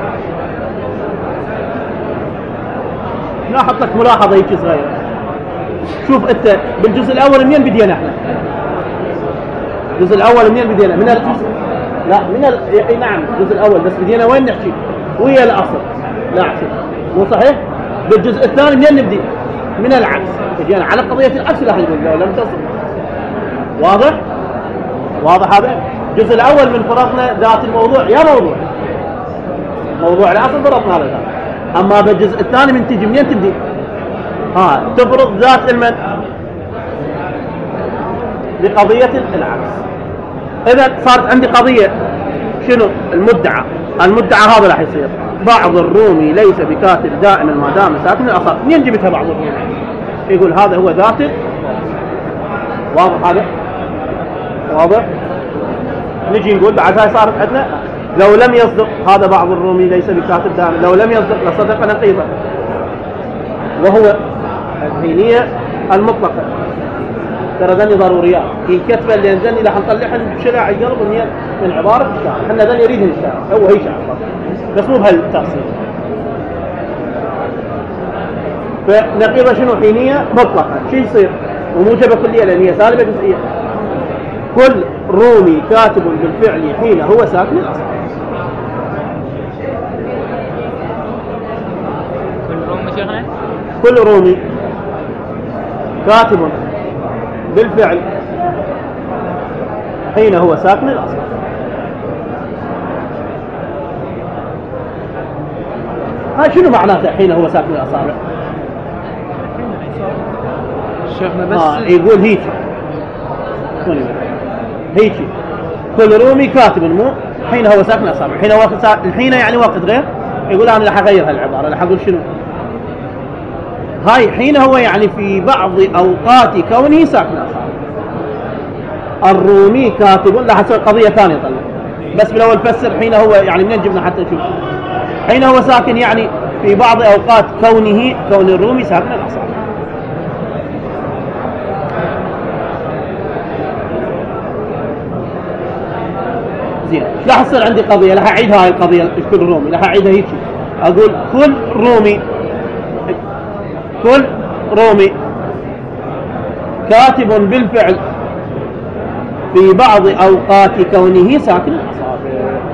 نلاحظ لك ملاحظة هيك صغيرة. شوف أنت بالجزء الأول منين بدينا احنا؟ الجزء الأول منين بدينا؟ من الأصل. لا نعم الجزء الأول بس بدينا وين نحكي؟ ويا الأصل. لا عكس مو صحيح؟ بالجزء الثاني منين نبدي؟ من العكس. بدينا على قضية العكس. لا لم تصل. واضح هذا؟ الجزء الأول من فرضنا ذات الموضوع يا موضوع الأصل فرضنا هذا ذات. أما بالجزء الثاني من تجي منين تبدي؟ تفرض ذات المن لقضية العكس. إذا صارت عندي قضية شنو؟ المدعى هذا راح يصير بعض الرومي ليس بكاتب دائما ما دام ساكن الأصابع. منين جبتها بعض الرومي؟ يقول هذا هو ذات. واضح هذا؟ واضح؟ نجي نقول بعد هاي صارت عندنا لو لم يصدق هذا بعض الرومي ليس بكاتب دائما، لو لم يصدق لصدق نقيضا، وهو الحينية المطلقة. ترى ذني ضروريات هي كتبة اللي نزلني راح نطلعها بشراع القلب من عبارة الشاعر. احنا ذني يريدها الشاعر، هو هي شاعر بس مو بهالتفصيل. فنقيضة شنو؟ حينية مطلقة. شو يصير؟ وموجبة كلية لأن هي سالبة جزئية. كل رومي كاتب بالفعل حين هو ساكن الأصل. كل رومي كاتب بالفعل حين هو ساكن الأصل. هاي شنو معناته حين هو ساكن الأصابع؟ شيخنا بس يقول هيك كل رومي كاتب مو حين هو ساكن الأصابع. حين هو الحين يعني وقت غير. يقول أنا راح أغير هالعبارة، راح أقول شنو؟ هاي حين هو يعني في بعض أوقات كونه ساكن الأصابع. الرومي كاتب راح أسوي قضية ثانية طلع، بس بالأول فسر حين هو يعني منين جبنا حتى نشوف. حين هو ساكن يعني في بعض أوقات كون الرومي ساكن الأصابع. زين، راح تصير عندي قضية راح أعيد هاي القضية كل رومي راح أعيدها هيك. أقول كل رومي كاتب بالفعل في بعض أوقات كونه ساكن الأصابع.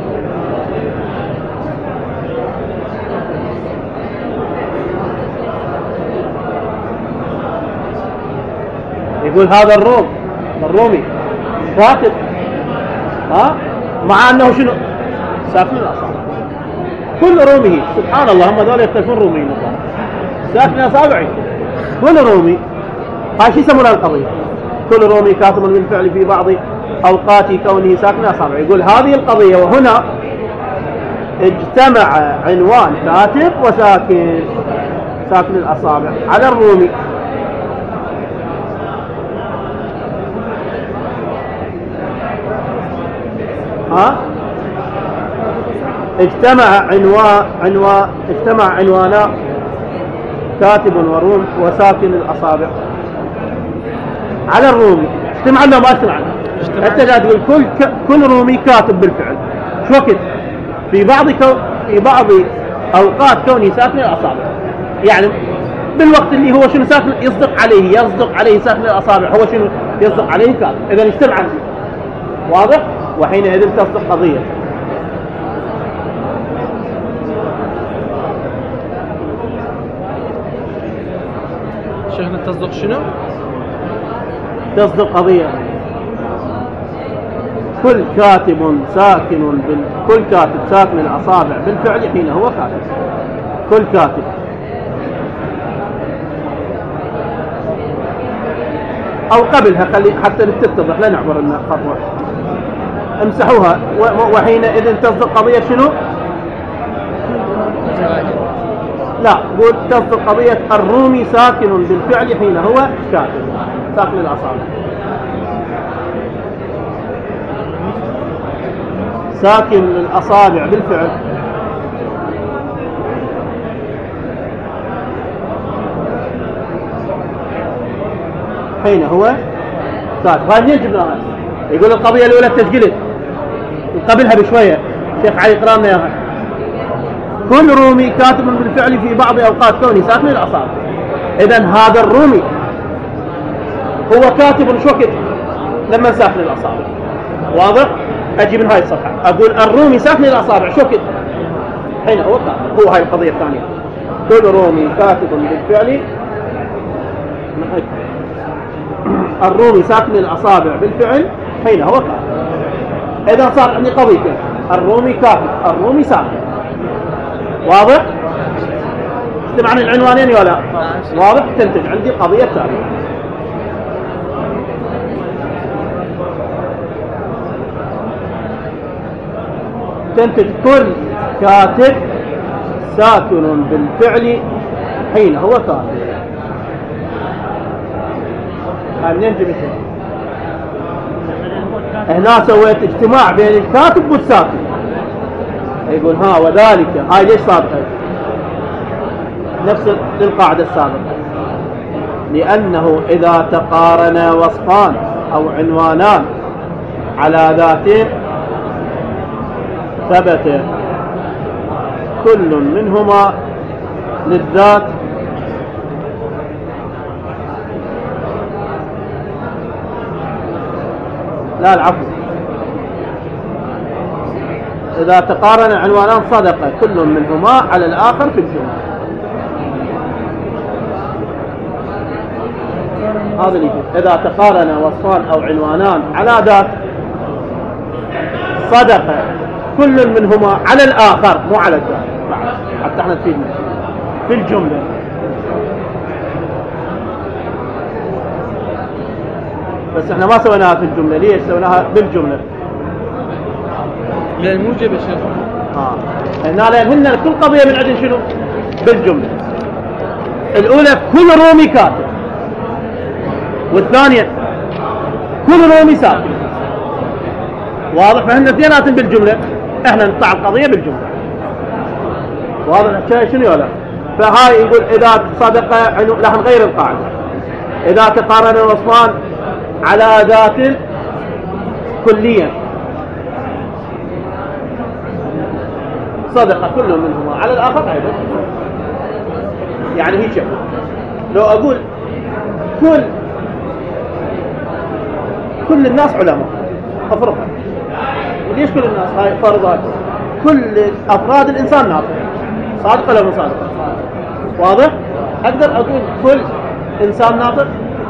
يقول هذا الرومي كاتب مع أنه شنو؟ ساكن الأصابع. كل رومي سبحان الله هم ذول يختلفون روميين ساكن الأصابع. كل رومي هاي شو يسمونها القضية؟ كل رومي كاتب بالفعل في بعض أوقات كونه ساكن الأصابع. يقول هذه القضية وهنا اجتمع عنوان كاتب وساكن الأصابع على الرومي. اجتمع عنوانا كاتب وروم وساكن الأصابع على الرومي. اجتمع له ما اجتمع له. انت لا تقول كل رومي كاتب بالفعل شو وقت في بعض أوقات كوني ساكن الأصابع، يعني بالوقت اللي هو شنو ساكن يصدق عليه ساكن الأصابع هو شنو يصدق عليه كاتب. إذا اجتمع عنه. واضح؟ وحينئذ تصدق قضية. شيخنا تصدق شنو؟ تصدق قضية كل كاتب ساكن كل كاتب ساكن الأصابع بالفعل حين هو كاتب. كل كاتب أو قبلها خلي حتى تتضح لا نعبر لنا خطوة امسحوها. وحينئذ تصدق قضية شنو؟ لا قول تصدق قضية الرومي ساكن بالفعل حين هو كاتب ساكن الأصابع. ساكن الأصابع بالفعل حين هو كاتب. هذه جبناها. يقول القضية الأولى تسجلت قبلها بشوية شيخ علي قرامنا ياها. كل رومي كاتب بالفعل في بعض أوقات كوني ساكن الأصابع. إذن هذا الرومي هو كاتب شو وقت لما ساكن الأصابع. واضح؟ أجي من هاي الصفحة أقول الرومي ساكن الأصابع شو وقت حين هو كاتب. هو هاي القضية الثانية. كل رومي كاتب بالفعل الرومي ساكن الأصابع بالفعل حين هو كاتب. إذا صار عندي قضيتين، الرومي كافي، الرومي ساكن. واضح؟ تسمعني العنوانين ولا؟ واضح؟ تنتج عندي قضية ثانية. تنتج كل كاتب ساكن بالفعل حين هو كاتب. منين جبتها؟ هنا سويت اجتماع بين الكاتب والساكن. يقول ها وذلك، هاي ليش صارت؟ نفس القاعدة السابقة، لأنه إذا تقارن وصفان أو عنوانان على ذاتين ثبت كل منهما للذات لا العفو، إذا تقارن عنوانان صدق كل منهما على الآخر في الجملة. هذا اللي يقول إذا تقارن وصفان أو عنوانان على ذات صدق كل منهما على الآخر، مو على الذات، حتى احنا تفيدنا في الجملة. بس احنا ما سويناها في الجملة، ليش سويناها بالجملة؟ من الموجب يا شيخ. هنا لأن كل قضية من عندنا شنو؟ بالجملة. الأولى كل رومي كاتب، والثانية كل رومي ساكن. واضح؟ فهن اثنينات بالجملة، احنا نقطع القضية بالجملة. واضح الحكاية شنو ولا؟ فهاي يقول إذا صدق راح نغير القاعدة، إذا تقارن الوصفان على ذات كليا صدق كل منهما على الآخر أيضا. يعني هيك لو أقول كل الناس علماء، أفرضها. ليش كل الناس؟ هاي فرضات. كل أفراد الإنسان ناطق، صادق ولا مو صادق؟ واضح؟ أقدر أقول كل إنسان ناطق؟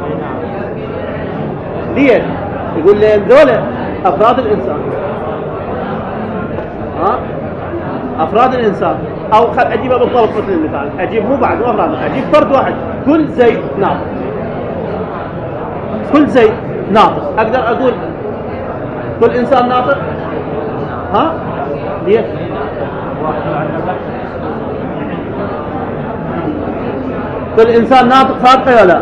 ليش؟ يقول لي ذولا أفراد الإنسان. أفراد الإنسان، أو خل أجيبها بالضبط مثل المثال، أجيب مو بعد أفراد، أجيب فرد واحد، كل زيد ناطق. كل زيد ناطق، أقدر أقول كل إنسان ناطق؟ ليش؟ كل إنسان ناطق صادق ولا لا؟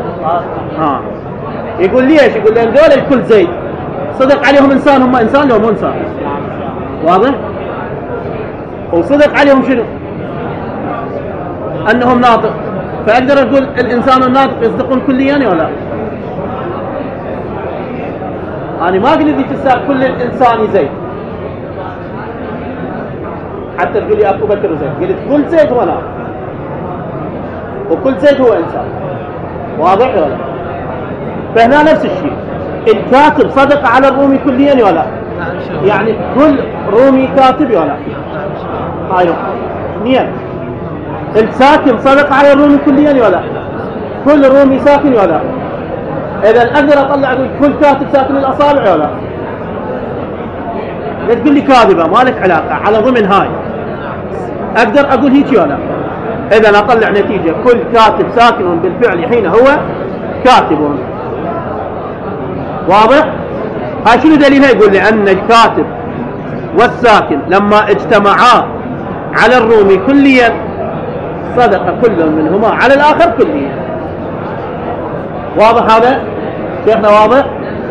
يقول ليش؟ يقول لأن ذول الكل زيد صدق عليهم إنسان، هم إنسان لو مو إنسان. واضح؟ وصدق عليهم شنو؟ أنهم ناطق. فأقدر أقول الإنسان الناطق يصدقون كليا ولا لا؟ أنا ما قلت ذيك الساعة كل الإنسان زيد، حتى تقول لي أبو بكر زيد، قلت كل زيد هو ناطق وكل زيد هو إنسان. واضح ولا لا؟ فهنا نفس الشيء، الكاتب صدق على الرومي كليا ولا لا؟ يعني كل رومي كاتب ولا لا؟ هاي نقطة. اثنين، الساكن صدق على الرومي كليا ولا لا؟ كل رومي ساكن ولا لا؟ إذا أقدر أطلع أقول كل كاتب ساكن الأصابع ولا لا؟ لا تقول لي كاذبة ما لك علاقة، على ضمن هاي أقدر أقول هيك ولا لا؟ إذا أطلع نتيجة كل كاتب ساكن بالفعل حين هو كاتب. واضح؟ هاي شنو دليلها؟ يقول لأن الكاتب والساكن لما اجتمعا على الرومي كليا صدق كل منهما على الآخر كليا. واضح هذا؟ شيخنا واضح؟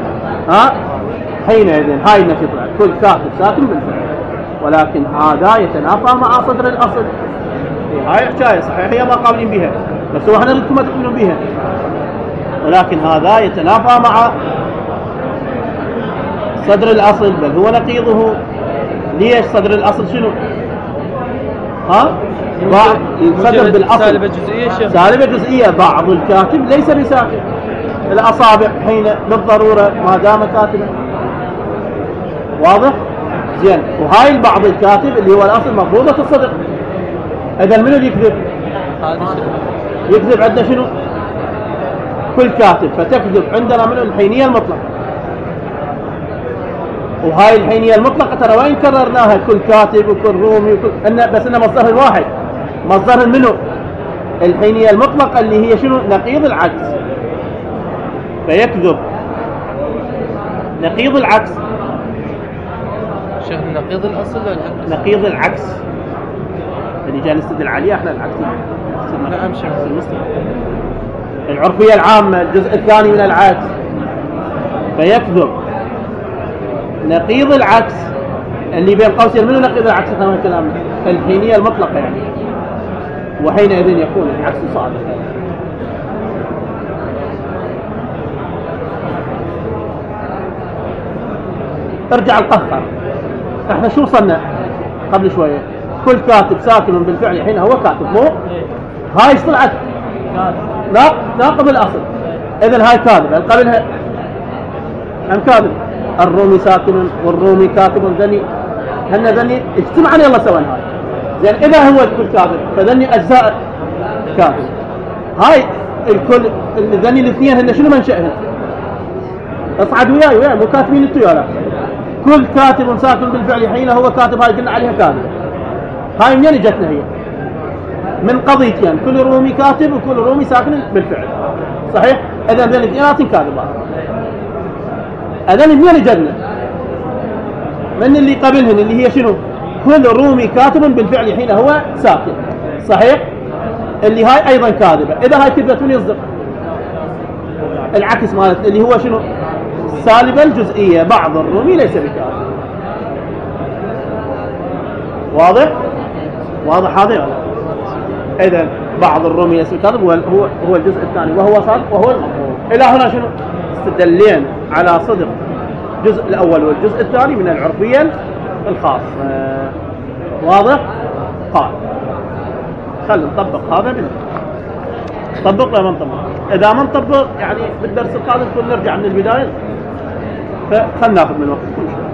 حينئذ هاي النتيجة طلعت كل كاتب ساكن بالفعل، ولكن هذا يتنافى مع صدر الأصل. هاي حكاية صحيح هي ما قابلين بها، بس هو احنا نريدكم ما تؤمنون بها، ولكن هذا يتنافى مع صدر الأصل، بل هو نقيضه. ليش صدر الأصل شنو؟ صدر بالأصل سالبة جزئية شيخ. سالبة جزئية، بعض الكاتب ليس بساكن، الأصابع حين بالضرورة ما دام كاتبا. واضح؟ زين، وهاي البعض الكاتب اللي هو الأصل مفروضة الصدق. إذا منو اللي يكذب؟ يكذب عندنا شنو؟ كل كاتب، فتكذب عندنا منو؟ الحينية المطلقة. وهاي الحينية المطلقة ترى وين كررناها، كل كاتب وكل رومي وكل بس إنه مصدرها واحد، مصدرها منه الحينية المطلقة اللي هي شنو؟ نقيض العكس. فيكذب نقيض العكس. شيخ نقيض الأصل ولا العكس؟ نقيض العكس اللي جاي نستدل عليه احنا العكس. نعم شيخ. العرفية العامة الجزء الثاني من العكس. فيكذب نقيض العكس اللي بين قوسين، منه نقيض العكس كما كلامنا الحينية المطلقة يعني، وحينئذ يكون العكس صادقا. ارجع القهقر، احنا شو وصلنا قبل شوية؟ كل كاتب ساكن بالفعل حين هو كاتب، مو هاي طلعت ناقض الاصل. اذا هاي كاذبة، قبلها هم كاذب. الرومي ساكن والرومي كاتب ذني، هن ذني اجتمعنا يلا سوا هاي زين. اذا هو الكل كاذب فذني اجزاء كاذب. هاي الكل ذني الاثنين هن شنو منشأهن؟ اصعد وياي مو كاتبين انتو يا لا. كل كاتب ساكن بالفعل حين هو كاتب، هاي قلنا عليها كاذب. هاي منين جتنا؟ هي من قضيتين، كل رومي كاتب وكل رومي ساكن بالفعل، صحيح؟ اذا ذني الاثنين كاذبات. اذن منين جتنا؟ من اللي قبلهن اللي هي شنو؟ كل رومي كاتب بالفعل حين هو ساكن، صحيح؟ اللي هاي ايضا كاذبه. اذا هاي كذبت من يصدق؟ العكس مالت اللي هو شنو؟ سالبة الجزئية، بعض الرومي ليس بكاذب. واضح؟ واضح هذا؟ اذا بعض الرومي ليس بكاذب هو الجزء الثاني وهو صادق وهو المطلوب. الى هنا شنو؟ استدلين على صدق الجزء الاول والجزء الثاني من العرفية الخاصة. واضح؟ قال خلينا نطبق هذا طبق ولا ما نطبق؟ اذا ما نطبق يعني بالدرس القادم نرجع من البداية، فخلنا ناخذ من وقتكم شوي.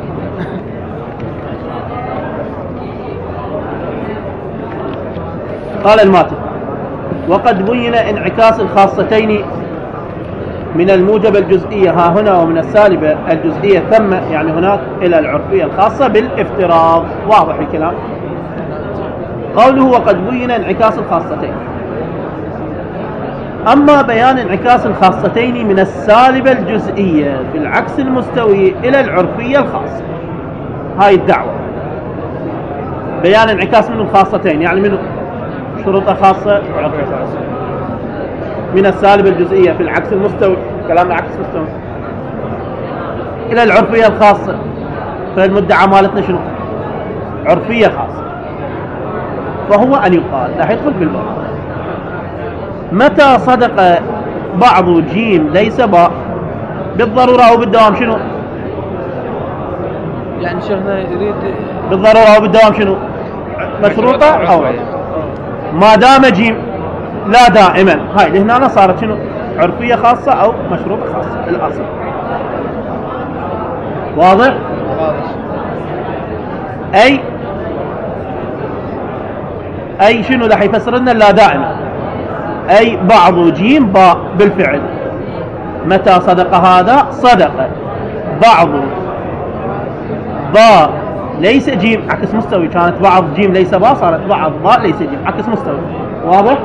قال الماتن: وقد بين انعكاس الخاصتين من الموجب الجزئية ها هنا ومن السالبة الجزئية ثم يعني هناك إلى العرفية الخاصة بالافتراض. واضح الكلام؟ قوله وقد بين انعكاس الخاصتين. أما بيان انعكاس الخاصتين من السالبة الجزئية بالعكس المستوي إلى العرفية الخاصة، هاي الدعوة. بيان انعكاس من الخاصتين يعني من شروط خاصة وعرفية خاصة، من السالبة الجزئية في العكس المستوي، كلام عكس مستوي، إلى العرفية الخاصة. فالمدعى مالتنا شنو؟ عرفية خاصة. فهو أن يقال لا يدخل بالباب متى صدق بعض جيم ليس باء بالضرورة أو بالدوام. شنو يعني شيخنا يريد بالضرورة أو بالدوام؟ شنو مشروطة أو ما دام جيم لا دائما. هاي لهنا صارت شنو؟ عرفية خاصة أو مشروطة خاصة الأصل. واضح؟ أي شنو راح يفسر لنا لا دائما، أي بعض جيم باء بالفعل. متى صدق هذا؟ صدق بعض باء ليس جيم عكس مستوي. كانت بعض جيم ليس باء، صارت بعض باء ليس جيم عكس مستوي. واضح؟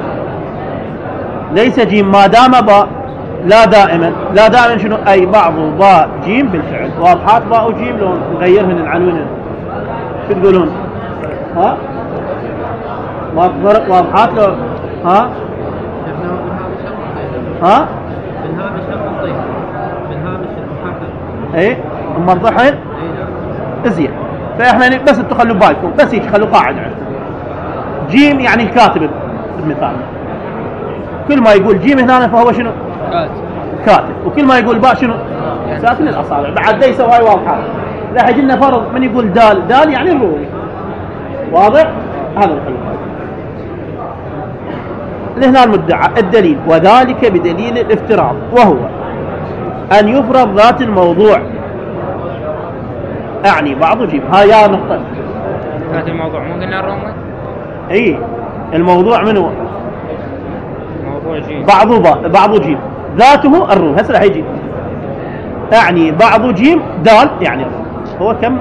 ليس جيم ما دام باء لا دائما. لا دائما شنو؟ أي بعض باء جيم بالفعل. واضحات باء وجيم لو نغيرهن نعنونهن شو تقولون؟ ها؟ ما فرق واضحات لو ها؟ ها؟ من هامش الضيف، من هامش المحافظ. ايه اما الضحك ازين. فاحنا بس تخلوا بالكم بس هيك، خلوا قاعده عندكم. جيم يعني الكاتب بالمثال، كل ما يقول جيم هنا فهو شنو؟ كاتب. وكل ما يقول باء شنو؟ ساكن الاصابع. بعد ليس هاي واضحه. راح يجي لنا فرض من يقول دال، دال يعني الرومي. واضح؟ هذا الخلوا. لهنا المدعى الدليل وذلك بدليل الافتراض، وهو أن يفرض ذات الموضوع أعني بعض جيم. هاي يا نقطة. ذات الموضوع مو قلنا الرومي؟ إيه الموضوع منه موضوع جيم بعض جيم ذاته الروم. هسه راح يجي أعني بعض جيم دال يعني الروم. هو كم.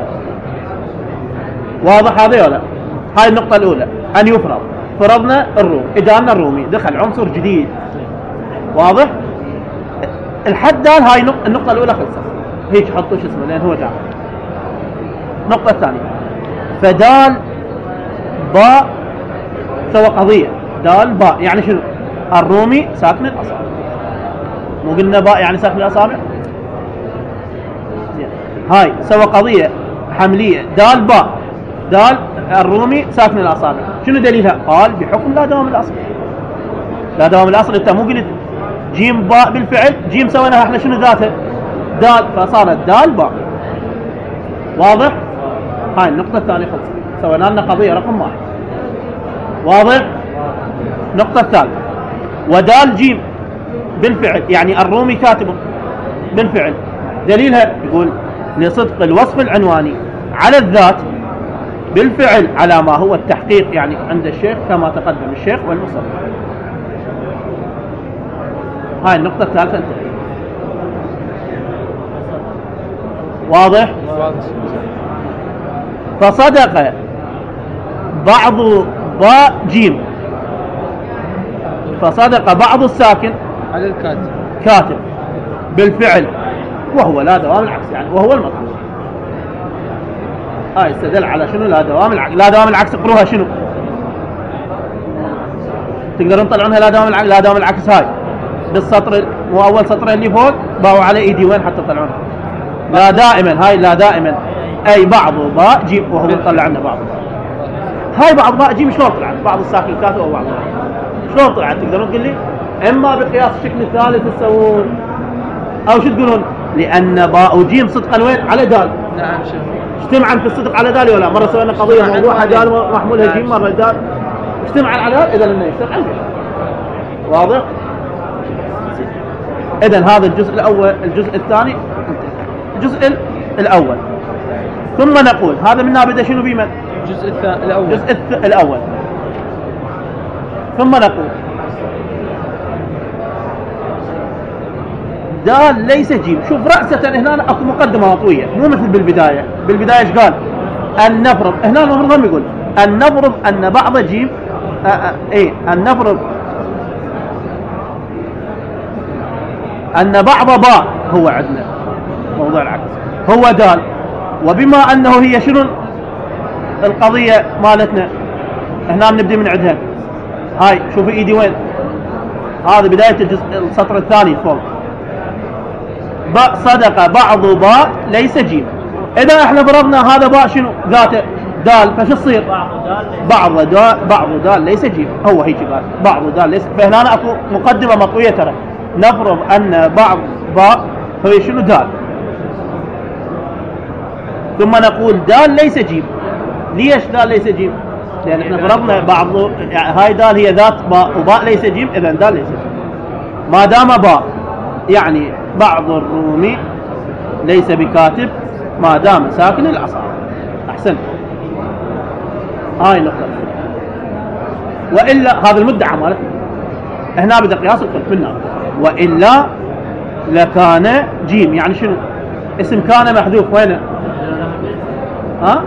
واضح هذا ولا؟ هاي النقطة الأولى، أن يفرض. فرضنا الروم، إجانا الرومي دخل عنصر جديد. واضح؟ الحد دال هاي النقطة الأولى خلصت، هيك حطوا شو اسمه لأن هو دال. النقطة الثانية، فدال باء سوى قضية. دال باء يعني شنو؟ الرومي ساكن الأصابع. مو قلنا باء يعني ساكن الأصابع؟ هاي سوى قضية حملية. دال باء، دال الرومي ساكن الأصابع. شنو دليلها؟ قال بحكم لا دوام الأصل. لا دوام الأصل. أنت مو قلت جيم باء بالفعل، جيم سويناها احنا شنو ذاته؟ دال، فصارت دال باء. واضح؟ هاي النقطة الثانية خلصت، سوينا لنا قضية رقم 1. واضح؟ النقطة الثالثة، ودال جيم بالفعل يعني الرومي كاتبه بالفعل. دليلها يقول لصدق الوصف العنواني على الذات بالفعل على ما هو التحقيق يعني عند الشيخ كما تقدم الشيخ والمصنف. هاي النقطة الثالثة انتهت. واضح؟ فصدق بعض باء جيم، فصدق بعض الساكن على الكاتب كاتب بالفعل وهو لا دوام العكس يعني وهو المطلوب. هاي استدل على شنو؟ لا دوام العكس. لا دوام العكس اقروها شنو؟ تقدرون تطلعونها لا دوام العكس. لا دوام العكس هاي بالسطر مو اول سطر اللي فوق باو على ايدي وين حتى تطلعونها؟ لا دائما. هاي لا دائما اي بعض باء جيم وهو يطلع لنا بعض. هاي بعض باء جيم شلون طلعت؟ بعض الساكن كاتب او بعض شلون طلعت؟ تقدرون تقول لي اما بقياس الشكل الثالث تسوون او شو تقولون؟ لان باء وجيم صدقا وين؟ على دال. نعم شيخ. اجتمعا في الصدق على دال ولا؟ مره سوينا قضيه موضوعها دال محمولها جيم، مره دال اجتمعا على دال، اذا انه يشتغل على دال. واضح؟ اذا هذا الجزء الاول. الجزء الثاني الجزء الاول. ثم نقول هذا منا بدا شنو بمن؟ الجزء الاول. الجزء الاول. ثم نقول دال ليس جيم. شوف رأسة هنا اكو مقدمة مطوية مو مثل بالبداية. بالبداية ايش قال؟ أن نفرض. هنا المفروض هم يقول أن نفرض أن بعض جيم أن نفرض أن بعض باء هو عندنا موضوع العكس هو دال، وبما أنه هي شنو القضية مالتنا هنا نبدأ من عندها. هاي شوفي ايدي وين؟ هذا بداية الجزء السطر الثاني فوق. باء صدق بعض باء ليس جيم. إذا احنا فرضنا هذا باء شنو ذاته؟ دال، فشو تصير؟ بعض دال ليس جيم. هو هيك قال بعض دال ليس. فهنا اكو مقدمة مطوية ترى. نفرض أن بعض باء هو شنو؟ دال. ثم نقول دال ليس جيم. ليش دال ليس جيم؟ لأن احنا فرضنا بعض يعني هاي دال هي ذات باء وباء ليس جيم، إذا دال ليس جيم. ما دام باء يعني بعض الرومي ليس بكاتب ما دام ساكن الأصابع. أحسن. هاي نقطة. وإلا هذا المدعى مالتنا هنا بدأ قياس القلب منا. وإلا لكان جيم يعني شنو؟ اسم كان محذوف وينه؟ ها؟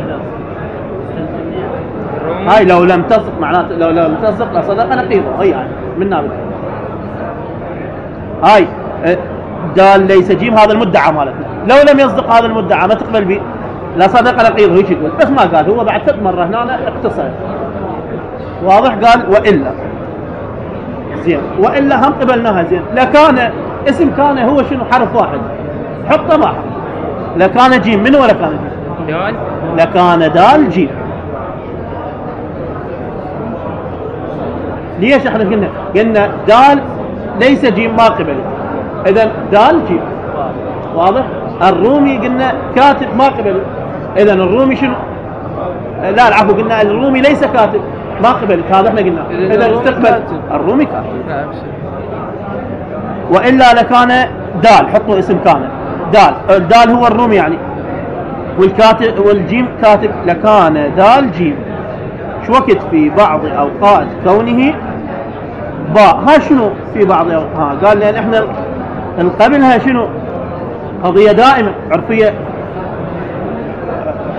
هاي لو لم تصدق معناته لو لم تصدق لصدق نقيضه. هي يعني منا بدأ. هاي دال ليس جيم هذا المدعى مالتنا. لو لم يصدق هذا المدعى ما تقبل به لا صدق نقيضه. هيك يقول بس ما قال هو بعد 3 مرة هنا اقتصر. واضح؟ قال وإلا زين. وإلا هم قبلناها زين. لكان اسم كان هو شنو؟ حرف واحد حطه ما حرف. لكان جيم من ولا كان جيم؟ دال. لكان دال جيم. ليش احنا قلنا دال ليس جيم ما قبل، اذا دال جيم. واضح؟ الرومي قلنا كاتب ما قبل، اذا الرومي شنو؟ لا العفو قلنا الرومي ليس كاتب ما قبلت. هذا احنا قلنا اذا استقبل الرومي كاتب. والا لكان دال. حطوا اسم كان دال. الدال هو الرومي يعني والكاتب والجيم كاتب. لكان دال جيم شو وقت في بعض اوقات كونه باء. ها شنو في بعض اوقات؟ قال لان احنا نقبلها شنو؟ قضية دائمة عرفية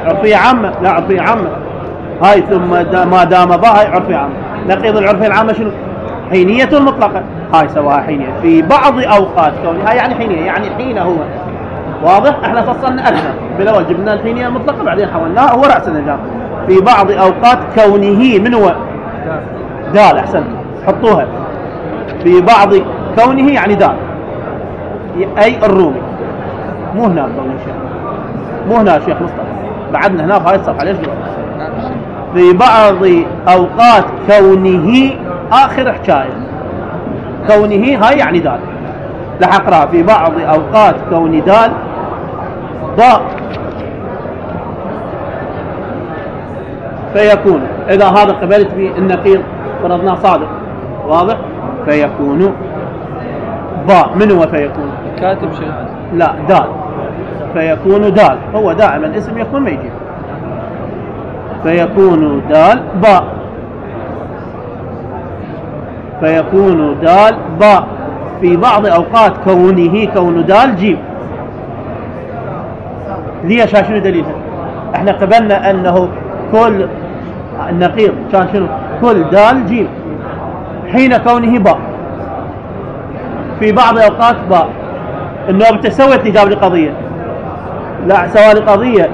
عرفية عامة، لا عرفية عامة هاي، ثم ما دام باء هاي عرفية عامة. نقيض العرفية العامة شنو؟ حينية مطلقة، هاي سواها حينية في بعض أوقات كونها، يعني حينية يعني حين هو. واضح؟ احنا فصلنا أكثر بالأول، جبنا الحينية المطلقة بعدين حولناها هو رأس النجام. في بعض أوقات كونه من هو دال، أحسنت حطوها في بعض كونه يعني دال، أي الرومي. مو هنا كونه شيخ، مو هنا شيخ مصطفى، بعدنا هنا في هاي الصفحة. ليش في بعض أوقات كونه آخر حكاية، كونه هاي يعني دال. لح أقرأ في بعض أوقات كون دال ضاء فيكون، إذا هذا قبلت بالنقيض فرضنا صادق، واضح؟ فيكون باء. من هو فيكون؟ كاتب شيء لا دال، فيكون دال، هو دائما اسم يكون ما يجي. فيكون دال باء، فيكون دال باء في بعض أوقات كونه كون دال جيم. ليش؟ شنو دليلها؟ احنا قبلنا أنه كل النقيض كان شنو؟ كل دال جيم، حين كونه باء في بعض أوقات باء. النوب تسوت لي جاب لي قضية، لا سوى لي قضية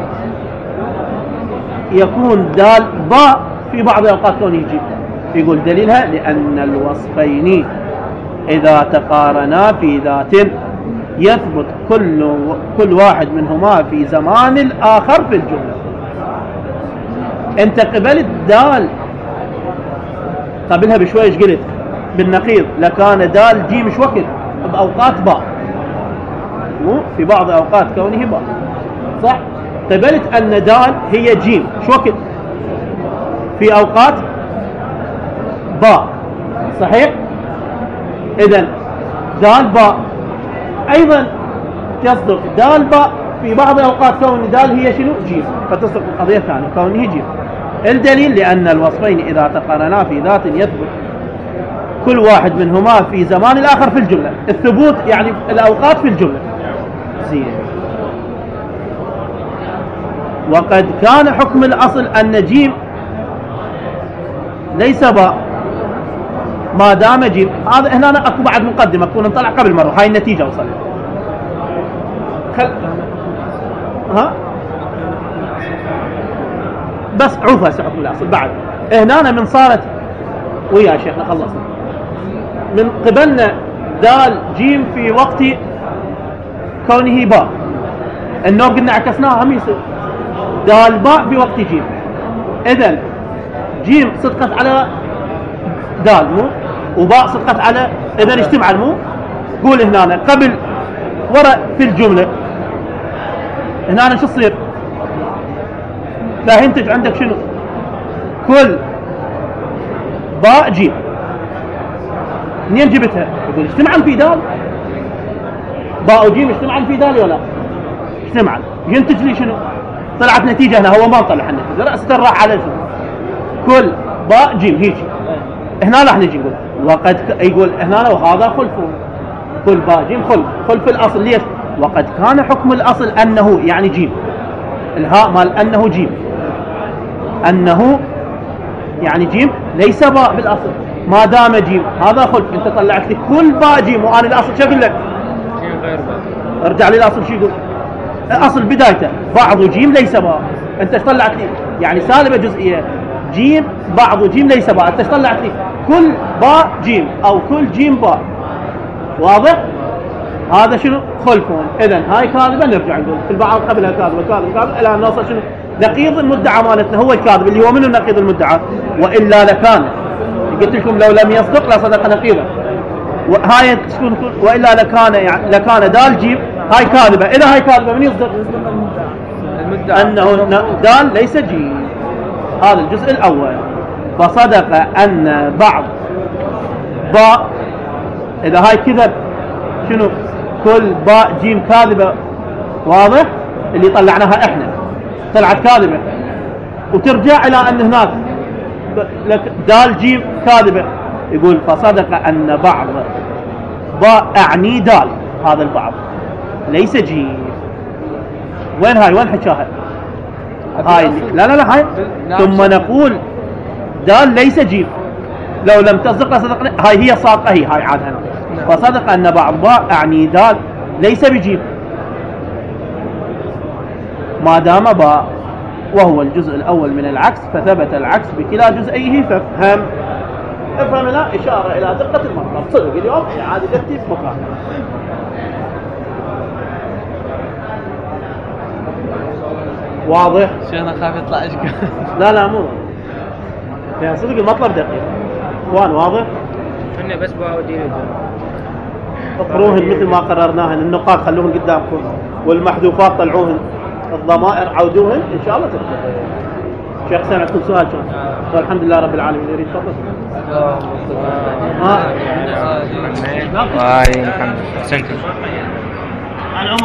يكون دال باء في بعض أوقات كونه جيم. يقول دليلها لأن الوصفين إذا تقارنا في ذات يثبت كل واحد منهما في زمان الآخر في الجملة. انت قبلت دال قبلها بشوي ايش قلت؟ بالنقيض لكان دال جيم مش وقت بأوقات باء، مو في بعض أوقات كونه باء، صح؟ قبلت أن دال هي جيم شو وقت؟ في أوقات باء، صحيح؟ إذن دال باء أيضا تصدق دال باء في بعض أوقات كون دال هي شنو؟ جيم، فتصدق القضية الثانية كونه جيم. الدليل لأن الوصفين إذا تقارنا في ذات يثبت كل واحد منهما في زمان الآخر في الجملة. الثبوت يعني الأوقات في الجملة. زين. وقد كان حكم الأصل أن جيم ليس باء ما دام جيم. هذا هنا أكو بعد مقدمة أكون نطلع قبل مرة، هاي النتيجة وصلت. ها بس عوفها حكم الأصل بعد هنا من صارت ويا شيخنا خلصنا من قبلنا دال جيم في وقت كونه باء. النوع قلنا عكسناها هم يصير دال باء في وقت جيم. إذن جيم صدقت على دال مو، وباء صدقت على، إذن اجتمع مو. قول هنا قبل وراء في الجملة هنا شو تصير؟ فهنتج عندك شنو؟ كل باء جيم. منين جبتها؟ يقول اجتمعا في دال، باء وجيم اجتمعا في دال ولا اجتمعا، ينتج لي شنو؟ طلعت نتيجة هنا، هو ما طلع النتيجة، رأس راح على شنو؟ كل باء جيم هيجي. هنا راح نجي نقول وقد يقول هنا وهذا خلف كل باء جيم خلف الأصل. ليش؟ وقد كان حكم الأصل أنه يعني جيم، الهاء مال أنه جيم، أنه يعني جيم ليس باء بالأصل ما دام جيم. هذا خلف. انت طلعت لي كل باء جيم وانا الاصل شو اقول لك؟ جيم غير باء. ارجع لي الاصل شو يقول؟ الاصل بدايته بعض جيم ليس باء. انت ايش طلعت لي؟ يعني سالبه جزئيه جيم بعض جيم ليس باء. انت ايش طلعت لي؟ كل باء جيم او كل جيم باء. واضح؟ هذا شنو؟ خلفون. اذا هاي كاذبه. نرجع نقول في البعض قبلها كاذبه الى ان نوصل شنو؟ نقيض المدعى مالتنا هو الكاذب اللي هو منه نقيض المدعى، والا لكان قلت لكم لو لم يصدق لصدق نقيضا. وهاي تكون والا لكان يعني لكان دال جيم هاي كاذبه. اذا هاي كاذبه من يصدق؟ المدعى انه دال ليس جيم. هذا الجزء الاول. فصدق ان بعض باء. اذا هاي كذب شنو؟ كل باء جيم كاذبه. واضح؟ اللي طلعناها احنا طلعت كاذبه، وترجع الى ان هناك دال جيم كاذبه. يقول فصدق ان بعض باء اعني دال، هذا البعض ليس جيم. وين هاي؟ وين حكاها؟ هاي لا لا لا هاي ثم نقول دال ليس جيم، لو لم تصدق لصدقنا، هاي هي صادقة، هي هاي عاد هنا فصدق أن بعض باء أعني دال ليس بجيم ما دام باء وهو الجزء الأول من العكس، فثبت العكس بكلا جزئيه. فافهم افهم هنا إشارة إلى دقة المطلب صدق اليوم عاد جتي في مكان. واضح؟ شيخنا خاف يطلع اشقى. لا لا مو يعني صدق المطلب دقيق اخوان. واضح؟ احنا بس بودين اقروهن مثل ما قررناهن، النقاط خلوهن قدامكم والمحذوفات طلعوهن، الضمائر عودوهن ان شاء الله تفضل. شيخ سامع عندكم سؤال؟ شلون؟ الحمد لله رب العالمين. يريد تفضل. الحمد لله.